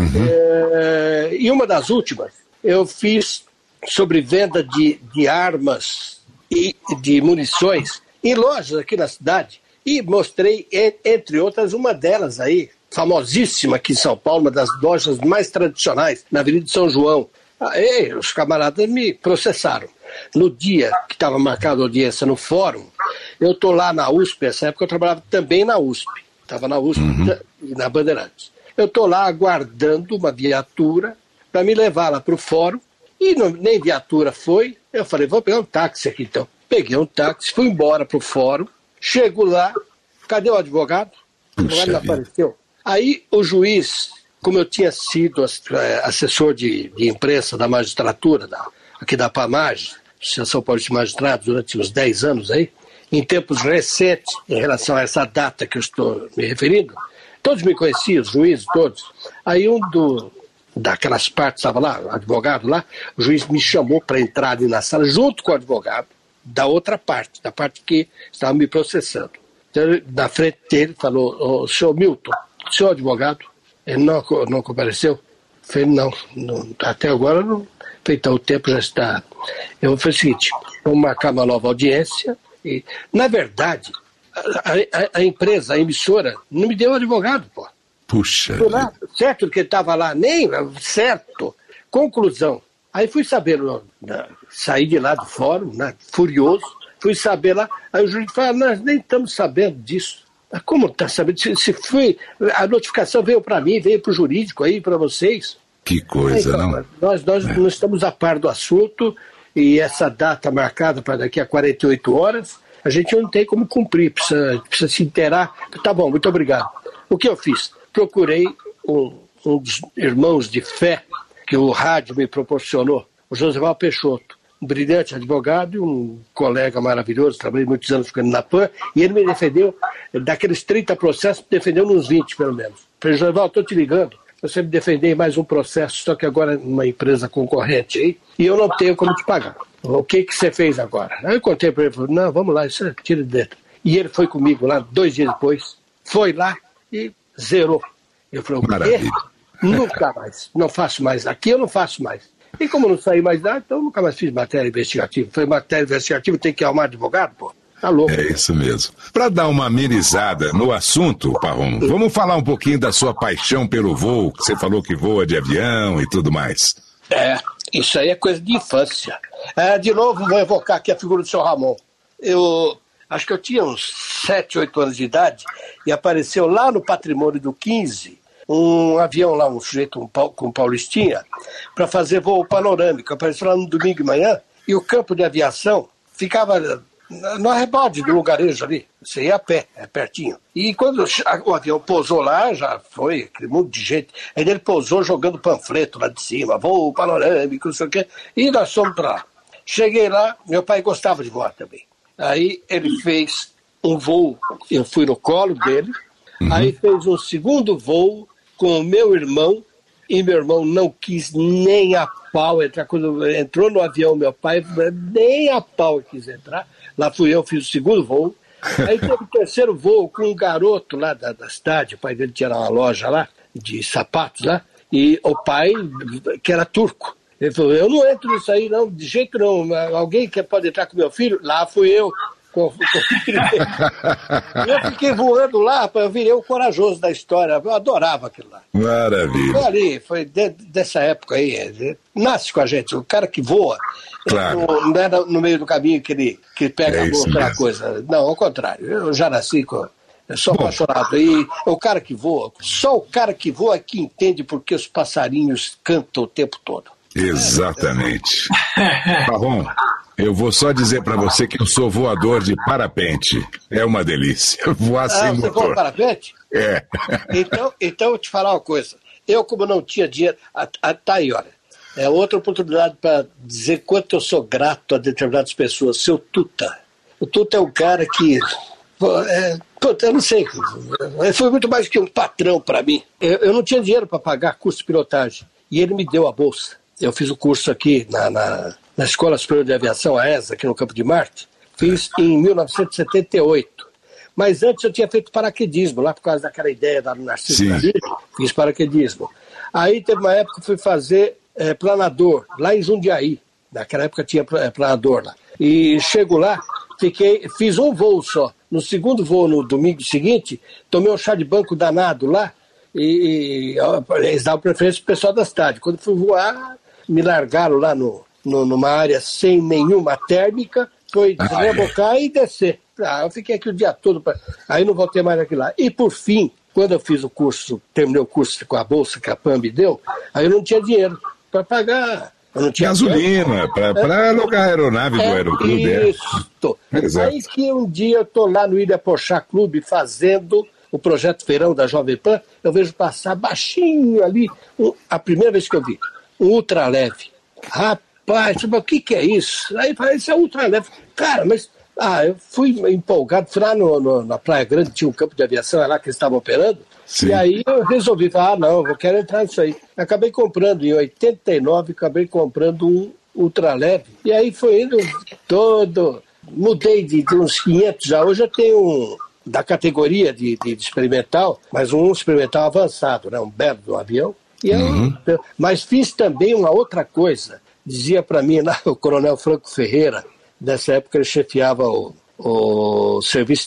[SPEAKER 4] E uma das últimas, eu fiz sobre venda de armas e de munições em lojas aqui na cidade e mostrei, entre outras, uma delas aí, famosíssima aqui em São Paulo, uma das lojas mais tradicionais, na Avenida de São João. Aí, os camaradas me processaram. No dia que estava marcada a audiência no fórum, eu estou lá na USP, nessa época eu trabalhava também na USP, estava na USP e na Bandeirantes. Eu estou lá aguardando uma viatura para me levar lá para o fórum, e nem viatura foi. Eu falei, vou pegar um táxi aqui então. Peguei um táxi, fui embora para o fórum, chego lá, cadê o advogado? O advogado não apareceu. Aí o juiz, como eu tinha sido assessor de imprensa da magistratura, aqui da PAMAG, Associação Paulista de Magistrados, durante uns 10 anos aí, em tempos recentes, em relação a essa data que eu estou me referindo, todos me conheciam, os juízes, todos. Aí daquelas partes, estava lá, o advogado lá, o juiz me chamou para entrar ali na sala, junto com o advogado, da outra parte, da parte que estava me processando. Então, na frente dele, falou, senhor Milton, senhor advogado, ele não compareceu? Eu falei, não, até agora não. Então o tempo já está. Eu falei o seguinte, vamos marcar uma nova audiência. E, na verdade, a empresa, a emissora, não me deu advogado, pô.
[SPEAKER 5] Puxa.
[SPEAKER 4] Lá, certo que ele estava lá, nem certo. Conclusão. Aí fui saber, saí de lá do fórum, né, furioso, fui saber lá, aí o juiz falou, nós nem estamos sabendo disso. Como está sabendo? Se foi, a notificação veio para mim, veio para o jurídico aí, para vocês.
[SPEAKER 5] Que coisa, então, não?
[SPEAKER 4] Nós não estamos a par do assunto e essa data marcada para daqui a 48 horas, a gente não tem como cumprir, precisa se inteirar. Tá bom, muito obrigado. O que eu fiz? Procurei um dos irmãos de fé que o rádio me proporcionou, o Josival Peixoto, um brilhante advogado e um colega maravilhoso, trabalhei muitos anos ficando na PAN, e ele me defendeu, daqueles 30 processos, me defendeu nos 20 pelo menos. Falei, Josival, estou te ligando. Você me defendeu em mais um processo, só que agora é uma empresa concorrente aí, e eu não tenho como te pagar. O que você fez agora? Aí eu contei para ele, falei, não, vamos lá, isso é tira de dentro. E ele foi comigo lá 2 dias depois, foi lá e zerou. Eu falei, o quê? Nunca mais, não faço mais, aqui eu não faço mais. E como não saí mais nada, então eu nunca mais fiz matéria investigativa. Foi matéria investigativa, tem que arrumar advogado, pô. Tá louco.
[SPEAKER 5] É isso mesmo. Para dar uma amenizada no assunto, Parrom, vamos falar um pouquinho da sua paixão pelo voo, que você falou que voa de avião e tudo mais.
[SPEAKER 4] Isso aí é coisa de infância. De novo, vou evocar aqui a figura do senhor Ramon. Eu acho que eu tinha uns 7, 8 anos de idade e apareceu lá no patrimônio do 15 um avião lá, um sujeito com paulistinha, para fazer voo panorâmico. Apareceu lá no domingo de manhã e o campo de aviação ficava no arrebode do lugarejo ali. Você ia a pé, é pertinho. E quando o avião pousou lá, já foi aquele monte de gente. Aí ele pousou jogando panfleto lá de cima, voo panorâmico, não sei o quê. E nós fomos para lá. Cheguei lá, meu pai gostava de voar também. Aí ele fez um voo, eu fui no colo dele, aí fez um segundo voo com o meu irmão, e meu irmão não quis nem a pau entrar. Quando entrou no avião, meu pai nem a pau quis entrar. Lá fui eu, fiz o segundo voo. Aí teve o terceiro voo com um garoto lá da cidade, o pai dele tinha uma loja lá, de sapatos lá, e o pai, que era turco, ele falou, eu não entro nisso aí não, de jeito não, alguém que pode entrar com meu filho? Lá fui eu. Eu fiquei voando lá, eu virei o corajoso da história, eu adorava aquilo lá.
[SPEAKER 5] Maravilha.
[SPEAKER 4] Foi dessa época aí, nasce com a gente, o cara que voa,
[SPEAKER 5] claro.
[SPEAKER 4] Não é no meio do caminho que ele pega a boa aquela coisa, não, ao contrário, eu já nasci sou apaixonado, e o cara que voa, só o cara que voa é que entende porque os passarinhos cantam o tempo todo.
[SPEAKER 5] Exatamente. Parrom, eu vou só dizer para você que eu sou voador de parapente. É uma delícia. Voar sem motor. Você voa
[SPEAKER 4] parapente?
[SPEAKER 5] É.
[SPEAKER 4] Então eu vou te falar uma coisa. Eu, como não tinha dinheiro... Tá aí, olha. É outra oportunidade para dizer quanto eu sou grato a determinadas pessoas. Seu Tuta. O Tuta é um cara que eu não sei. Foi muito mais que um patrão para mim. Eu não tinha dinheiro para pagar curso de pilotagem. E ele me deu a bolsa. Eu fiz o curso aqui na Escola Superior de Aviação, a ESA, aqui no Campo de Marte. Fiz em 1978. Mas antes eu tinha feito paraquedismo, lá por causa daquela ideia da Narciso David, fiz paraquedismo. Aí teve uma época que eu fui fazer planador, lá em Jundiaí. Naquela época tinha planador lá. E chego lá, fiz um voo só. No segundo voo, no domingo seguinte, tomei um chá de banco danado lá, e eles davam preferência pro pessoal da cidade. Quando fui voar, me largaram lá numa área sem nenhuma térmica, foi rebocar e descer. Eu fiquei aqui o dia todo, aí não voltei mais aqui lá. E por fim, quando eu fiz o curso, terminei o curso com a bolsa que a PAN me deu, aí eu não tinha dinheiro para pagar. Eu não tinha
[SPEAKER 5] gasolina, para alugar a aeronave do Aeroclube.
[SPEAKER 4] Isso. Aí que um dia eu estou lá no Ilha Pochá Clube fazendo o projeto Verão da Jovem Pan, eu vejo passar baixinho ali, a primeira vez que eu vi, um ultraleve. Rapaz, o que é isso? Aí falei, isso é ultraleve. Cara, mas eu fui empolgado, fui lá na Praia Grande, tinha um campo de aviação, lá que eles estavam operando. Sim. E aí eu resolvi, eu quero entrar nisso aí. Acabei comprando, em 89, um ultraleve. E aí foi indo todo, mudei de uns 500 já. Hoje eu tenho da categoria de experimental, mas um experimental avançado, né? Um belo do avião. Mas fiz também uma outra coisa. Dizia para mim lá o Coronel Franco Ferreira, nessa época ele chefiava o Serviço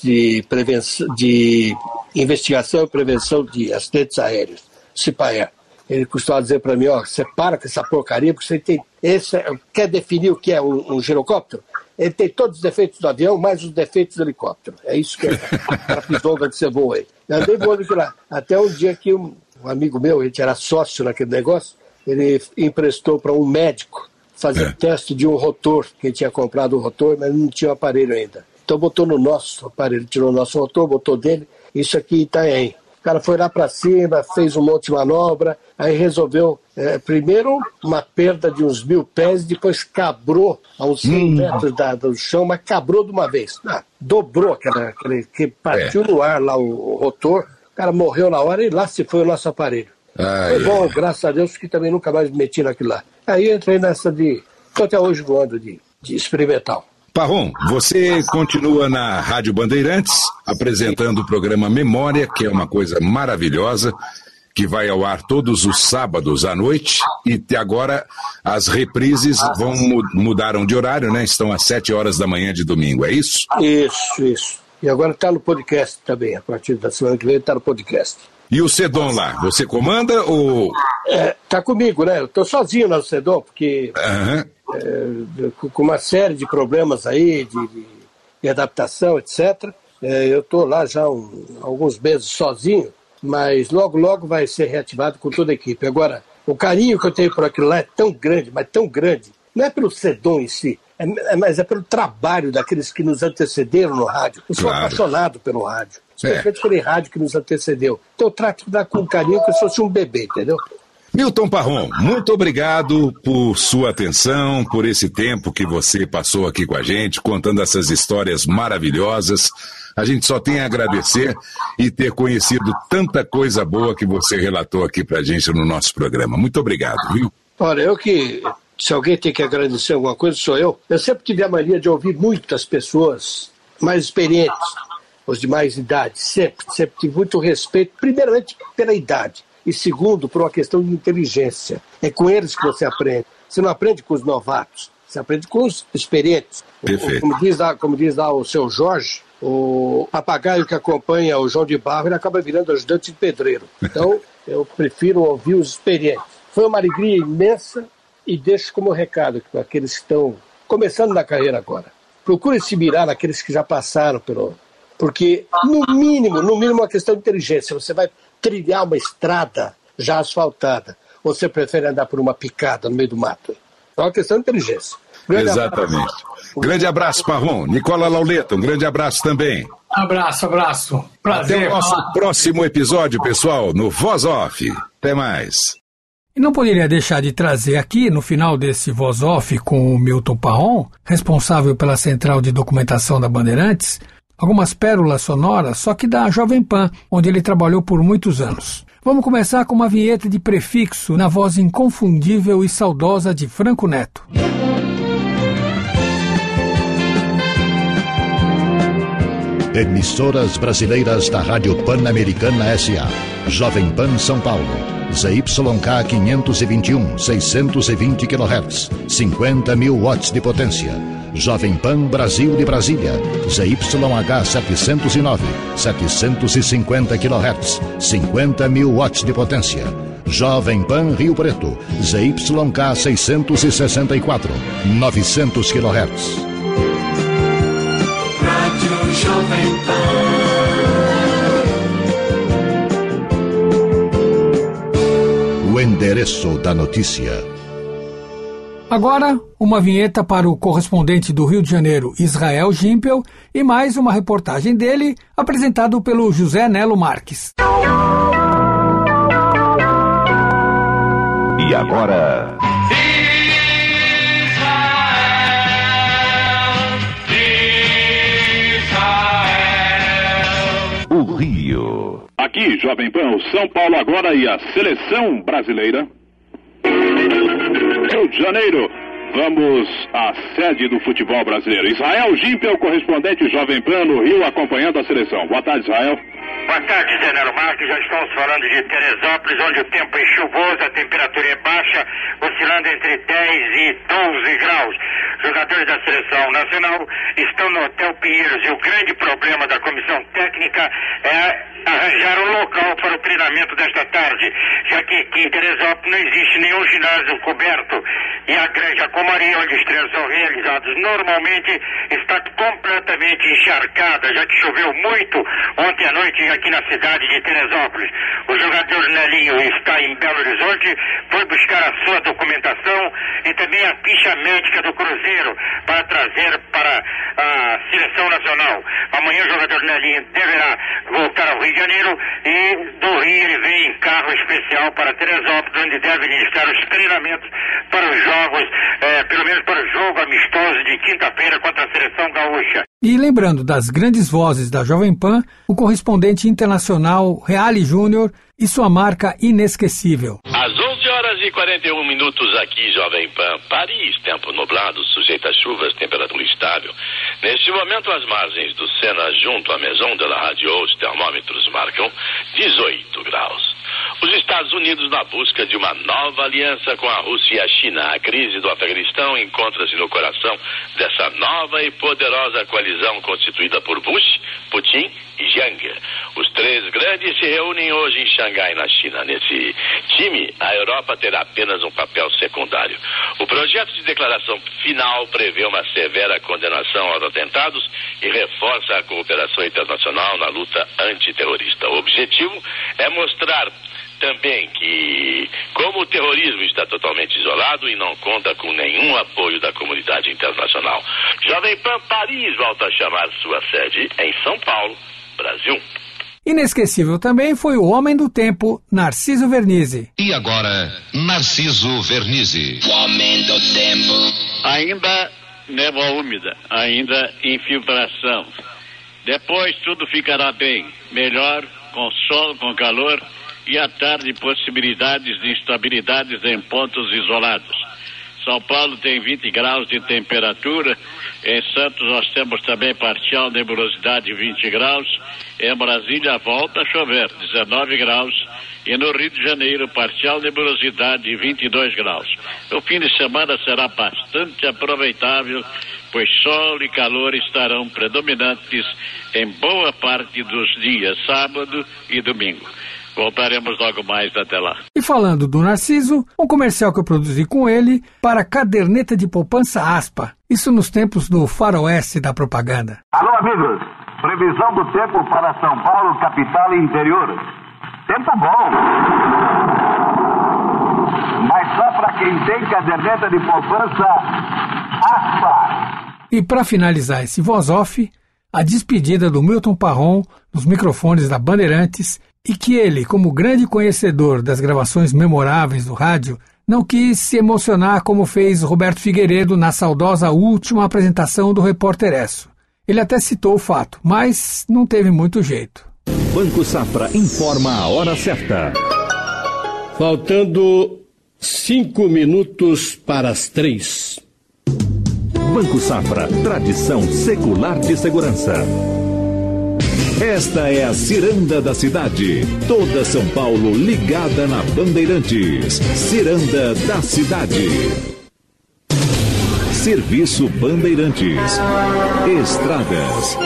[SPEAKER 4] de Investigação e Prevenção de Acidentes Aéreos, CIPAER. Ele costumava dizer para mim, você para com essa porcaria, porque você tem quer definir o que é um girocóptero? Ele tem todos os defeitos do avião, mais os defeitos do helicóptero. É isso que é a pisonga que você voa aí. Eu andei voando lá. Até um dia que um amigo meu, ele era sócio naquele negócio, ele emprestou para um médico fazer teste de um rotor, que ele tinha comprado um rotor, mas não tinha o aparelho ainda. Então botou no nosso aparelho, tirou o nosso rotor, botou dele, isso aqui em Itanhaém. O cara foi lá para cima, fez um monte de manobra, aí resolveu, primeiro uma perda de uns 1.000 pés, depois cabrou a uns 100 metros do chão, mas cabrou de uma vez. Dobrou que partiu no ar lá o rotor, o cara morreu na hora e lá se foi o nosso aparelho. Foi bom, graças a Deus, que também nunca mais me meti naquilo lá. Aí eu entrei nessa estou até hoje voando de experimental.
[SPEAKER 5] Parron, você continua na Rádio Bandeirantes, apresentando o programa Memória, que é uma coisa maravilhosa, que vai ao ar todos os sábados à noite, e agora as reprises mudaram de horário, né? Estão às 7 horas da manhã de domingo, é isso?
[SPEAKER 4] Isso. E agora está no podcast também, a partir da semana que vem está no podcast.
[SPEAKER 5] E o Sedom lá, você comanda ou...
[SPEAKER 4] Tá comigo, né? Eu tô sozinho no Sedom, porque com uma série de problemas aí, de adaptação, etc. Eu tô lá já alguns meses sozinho, mas logo vai ser reativado com toda a equipe. Agora, o carinho que eu tenho por aquilo lá é tão grande, mas tão grande, não é pelo Sedom em si, mas é pelo trabalho daqueles que nos antecederam no rádio. Eu sou apaixonado pelo rádio. Especialmente pelo rádio que nos antecedeu. Então eu trato de dar com carinho como se fosse um bebê, entendeu?
[SPEAKER 5] Milton Parron, muito obrigado por sua atenção, por esse tempo que você passou aqui com a gente, contando essas histórias maravilhosas. A gente só tem a agradecer e ter conhecido tanta coisa boa que você relatou aqui pra gente no nosso programa. Muito obrigado, viu?
[SPEAKER 4] Olha, se alguém tem que agradecer alguma coisa, sou eu. Eu sempre tive a mania de ouvir muitas pessoas mais experientes, os de mais idade, sempre tive muito respeito, primeiramente pela idade, e segundo, por uma questão de inteligência. É com eles que você aprende. Você não aprende com os novatos, você aprende com os experientes.
[SPEAKER 5] Perfeito.
[SPEAKER 4] Como diz lá o seu Jorge, o papagaio que acompanha o João de Barro, ele acaba virando ajudante de pedreiro. Então, eu prefiro ouvir os experientes. Foi uma alegria imensa e deixo como recado para aqueles que estão começando na carreira agora. Procure se mirar naqueles que já passaram porque, no mínimo, uma questão de inteligência. Você vai trilhar uma estrada já asfaltada, ou você prefere andar por uma picada no meio do mato? É uma questão de inteligência.
[SPEAKER 5] Exatamente. Grande abraço, Parron. Nicola Lauleta, um grande abraço também.
[SPEAKER 3] Abraço. Prazer.
[SPEAKER 5] Até o nosso próximo episódio, pessoal, no Voz Off. Até mais.
[SPEAKER 6] E não poderia deixar de trazer aqui, no final desse Voz Off com o Milton Parron, responsável pela Central de Documentação da Bandeirantes, algumas pérolas sonoras, só que da Jovem Pan, onde ele trabalhou por muitos anos. Vamos começar com uma vinheta de prefixo na voz inconfundível e saudosa de Franco Neto.
[SPEAKER 7] Emissoras brasileiras da Rádio Pan-Americana S.A. Jovem Pan São Paulo, ZYK 521, 620 kHz, 50.000 watts de potência. Jovem Pan Brasil de Brasília, ZYH 709, 750 kHz, 50.000 watts de potência. Jovem Pan Rio Preto, ZYK 664, 900 kHz. Rádio Jovem Pan. O endereço da notícia.
[SPEAKER 6] Agora, uma vinheta para o correspondente do Rio de Janeiro, Israel Gimpel, e mais uma reportagem dele, apresentado pelo José Nelo Marques.
[SPEAKER 2] E agora... o Rio.
[SPEAKER 8] Aqui, Jovem Pan, São Paulo agora e a seleção brasileira. Rio de Janeiro, vamos à sede do futebol brasileiro. Israel Gimpel, correspondente Jovem Pan no Rio, acompanhando a seleção. Boa tarde, Israel.
[SPEAKER 9] Boa tarde, Zé Nelo Marques. Já estamos falando de Teresópolis, onde o tempo é chuvoso, a temperatura é baixa, oscilando entre 10 e 12 graus. Jogadores da seleção nacional estão no Hotel Pinheiros e o grande problema da comissão técnica é arranjar um local para o treinamento desta tarde, já que aqui em Teresópolis não existe nenhum ginásio coberto e a Granja Comaria, onde os treinos são realizados normalmente, está completamente encharcada, já que choveu muito ontem à noite aqui na cidade de Teresópolis. O jogador Nelinho está em Belo Horizonte, foi buscar a sua documentação e também a ficha médica do Cruzeiro para trazer para a seleção nacional. Amanhã o jogador Nelinho deverá voltar ao Rio de Janeiro e do Rio ele vem em carro especial para Teresópolis, onde deve iniciar os treinamentos para os jogos, pelo menos para o jogo amistoso de quinta-feira contra a seleção gaúcha.
[SPEAKER 6] E lembrando das grandes vozes da Jovem Pan, o correspondente internacional Reale Júnior e sua marca inesquecível.
[SPEAKER 10] Às 11h41 aqui, Jovem Pan, Paris, tempo nublado, sujeito a chuvas, temperatura estável. Neste momento, as margens do Sena, junto à Maison de la Radio, os termômetros marcam 18 graus. Os Estados Unidos na busca de uma nova aliança com a Rússia e a China. A crise do Afeganistão encontra-se no coração dessa nova e poderosa coalizão constituída por Bush, Putin e Jiang. Os três grandes se reúnem hoje em Xangai, na China. Nesse time, a Europa terá apenas um papel secundário. O projeto de declaração final prevê uma severa condenação aos atentados e reforça a cooperação internacional na luta antiterrorista. O objetivo é mostrar também que, como o terrorismo está totalmente isolado e não conta com nenhum apoio da comunidade internacional, Jovem Pan Paris volta a chamar sua sede em São Paulo, Brasil.
[SPEAKER 6] Inesquecível também foi o homem do tempo, Narciso Vernizzi.
[SPEAKER 11] E agora, Narciso Vernizzi.
[SPEAKER 12] O homem do tempo.
[SPEAKER 13] Ainda névoa úmida, ainda infiltração. Depois tudo ficará bem, melhor, com sol, com calor, e à tarde possibilidades de instabilidades em pontos isolados. São Paulo tem 20 graus de temperatura, em Santos nós temos também parcial nebulosidade 20 graus, em Brasília volta a chover 19 graus e no Rio de Janeiro parcial nebulosidade 22 graus. O fim de semana será bastante aproveitável, pois sol e calor estarão predominantes em boa parte dos dias sábado e domingo. Voltaremos logo mais até lá.
[SPEAKER 6] E falando do Narciso, um comercial que eu produzi com ele para a caderneta de poupança Aspa. Isso nos tempos do faroeste da propaganda.
[SPEAKER 14] Alô, amigos. Previsão do tempo para São Paulo, capital e interior. Tempo bom. Mas só para quem tem caderneta de poupança Aspa.
[SPEAKER 6] E para finalizar esse voz-off, a despedida do Milton Parron nos microfones da Bandeirantes, e que ele, como grande conhecedor das gravações memoráveis do rádio, não quis se emocionar como fez Roberto Figueiredo na saudosa última apresentação do Repórter Esso. Ele até citou o fato, mas não teve muito jeito.
[SPEAKER 12] Banco Safra informa a hora certa.
[SPEAKER 4] Faltando 5 minutos para as 3.
[SPEAKER 12] Banco Safra, tradição secular de segurança. Esta é a Ciranda da cidade. Toda São Paulo ligada na Bandeirantes. Ciranda da cidade. Serviço Bandeirantes. Estradas.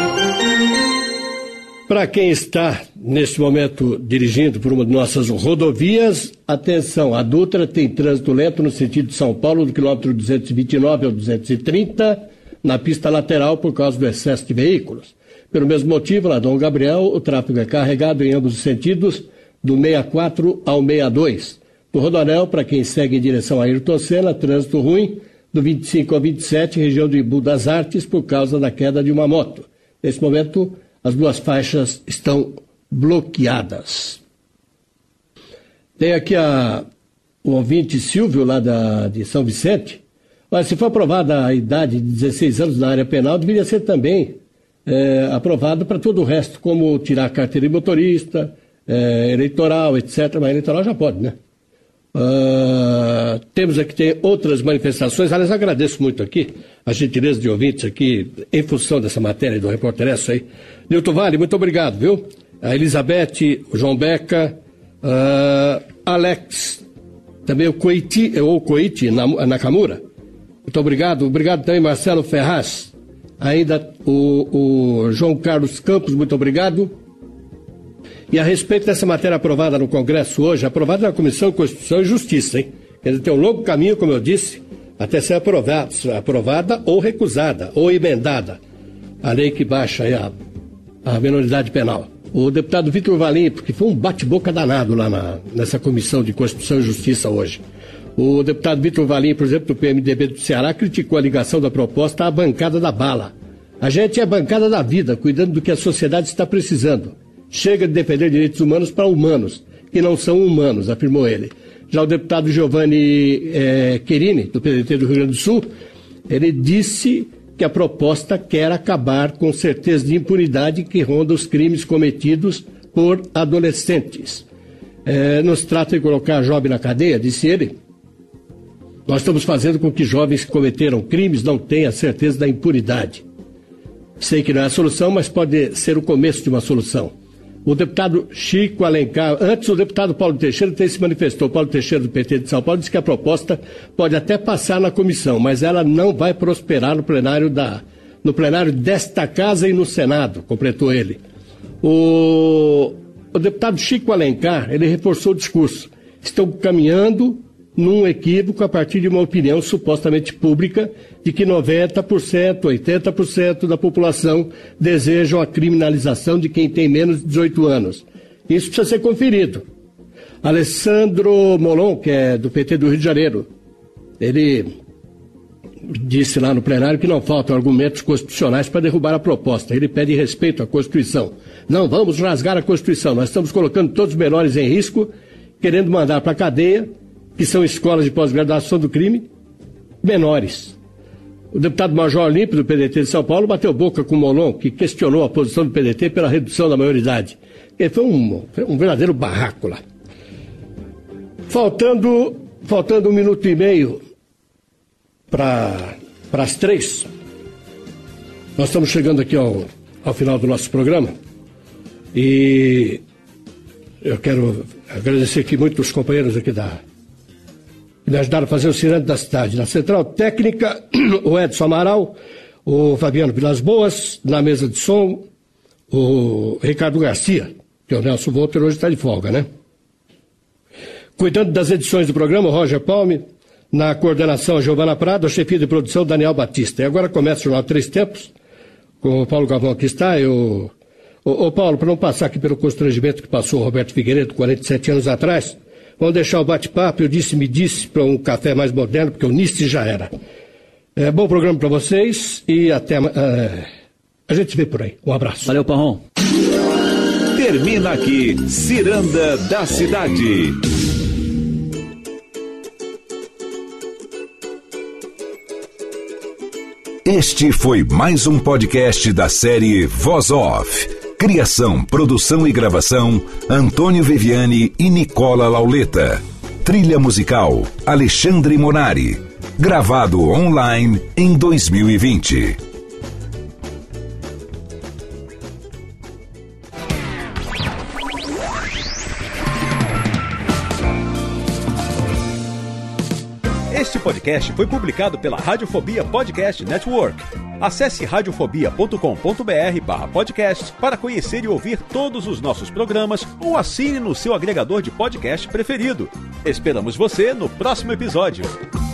[SPEAKER 4] Para quem está, neste momento, dirigindo por uma de nossas rodovias, atenção, a Dutra tem trânsito lento no sentido de São Paulo, do quilômetro 229 ao 230, na pista lateral por causa do excesso de veículos. Pelo mesmo motivo, na Dom Gabriel, o tráfego é carregado em ambos os sentidos, do 64 ao 62. No Rodoanel, para quem segue em direção a Ayrton Senna, trânsito ruim, do 25 ao 27, região do Embu das Artes, por causa da queda de uma moto. Nesse momento, as duas faixas estão bloqueadas. Tem aqui o ouvinte Silvio, lá de São Vicente. Mas se for aprovada a idade de 16 anos na área penal, deveria ser também aprovado para todo o resto, como tirar a carteira de motorista, eleitoral, etc. Mas eleitoral já pode, né? Temos aqui outras manifestações. Aliás, agradeço muito aqui a gentileza de ouvintes aqui, em função dessa matéria do Repórter Esso aí. Nilton Vale, muito obrigado, viu? A Elizabeth, o João Beca, Alex, também o Coiti Nakamura. Muito obrigado. Obrigado também, Marcelo Ferraz. Ainda o João Carlos Campos, muito obrigado. E a respeito dessa matéria aprovada no Congresso hoje, aprovada na Comissão de Constituição e Justiça, hein? Quer dizer, tem um longo caminho, como eu disse, até ser aprovada ou recusada, ou emendada, a lei que baixa aí a minoridade penal. O deputado Vitor Valim, porque foi um bate-boca danado lá nessa Comissão de Constituição e Justiça hoje. O deputado Vitor Valim, por exemplo, do PMDB do Ceará, criticou a ligação da proposta à bancada da bala. A gente é a bancada da vida, cuidando do que a sociedade está precisando. Chega de defender direitos humanos para humanos, que não são humanos, afirmou ele. Já o deputado Giovanni Querini, do PDT do Rio Grande do Sul, ele disse que a proposta quer acabar com certeza de impunidade que ronda os crimes cometidos por adolescentes. Não se trata de colocar jovem na cadeia, disse ele. Nós estamos fazendo com que jovens que cometeram crimes não tenham certeza da impunidade. Sei que não é a solução, mas pode ser o começo de uma solução. O deputado Chico Alencar, antes o deputado Paulo Teixeira se manifestou. O Paulo Teixeira do PT de São Paulo disse que a proposta pode até passar na comissão, mas ela não vai prosperar no plenário desta casa e no Senado, completou ele. O deputado Chico Alencar, ele reforçou o discurso. Estão caminhando num equívoco a partir de uma opinião supostamente pública de que 90%, 80% da população desejam a criminalização de quem tem menos de 18 anos. Isso precisa ser conferido. Alessandro Molon, que é do PT do Rio de Janeiro, ele disse lá no plenário que não faltam argumentos constitucionais para derrubar a proposta. Ele pede respeito à Constituição. Não vamos rasgar a Constituição, nós estamos colocando todos os menores em risco, querendo mandar para a cadeia, que são escolas de pós-graduação do crime, menores. O deputado Major Olímpio, do PDT de São Paulo, bateu boca com o Molon, que questionou a posição do PDT pela redução da maioridade. Ele foi um verdadeiro barraco lá. Faltando 1 minuto e meio para as 3, nós estamos chegando aqui ao final do nosso programa e eu quero agradecer aqui muito os companheiros aqui que me ajudaram a fazer o Ciranda da cidade. Na central técnica, o Edson Amaral, o Fabiano Vilas Boas, na mesa de som, o Ricardo Garcia, que o Nelson Volter hoje está de folga, né? Cuidando das edições do programa, o Roger Palme, na coordenação, a Giovana Prado, a chefia de produção, Daniel Batista. E agora começa o Jornal 3 Tempos, com o Paulo Galvão que está, Ô Paulo, para não passar aqui pelo constrangimento que passou o Roberto Figueiredo 47 anos atrás, vamos deixar o bate-papo, eu me disse, para um café mais moderno, porque o Nice já era. Bom programa para vocês e até... a gente se vê por aí. Um abraço.
[SPEAKER 12] Valeu, Parrom. Termina aqui, Ciranda da Cidade.
[SPEAKER 2] Este foi mais um podcast da série Voz Off. Criação, produção e gravação, Antônio Viviani e Nicola Lauleta. Trilha musical, Alexandre Monari. Gravado online em 2020.
[SPEAKER 15] Este podcast foi publicado pela Radiofobia Podcast Network. Acesse radiofobia.com.br/podcast para conhecer e ouvir todos os nossos programas ou assine no seu agregador de podcast preferido. Esperamos você no próximo episódio.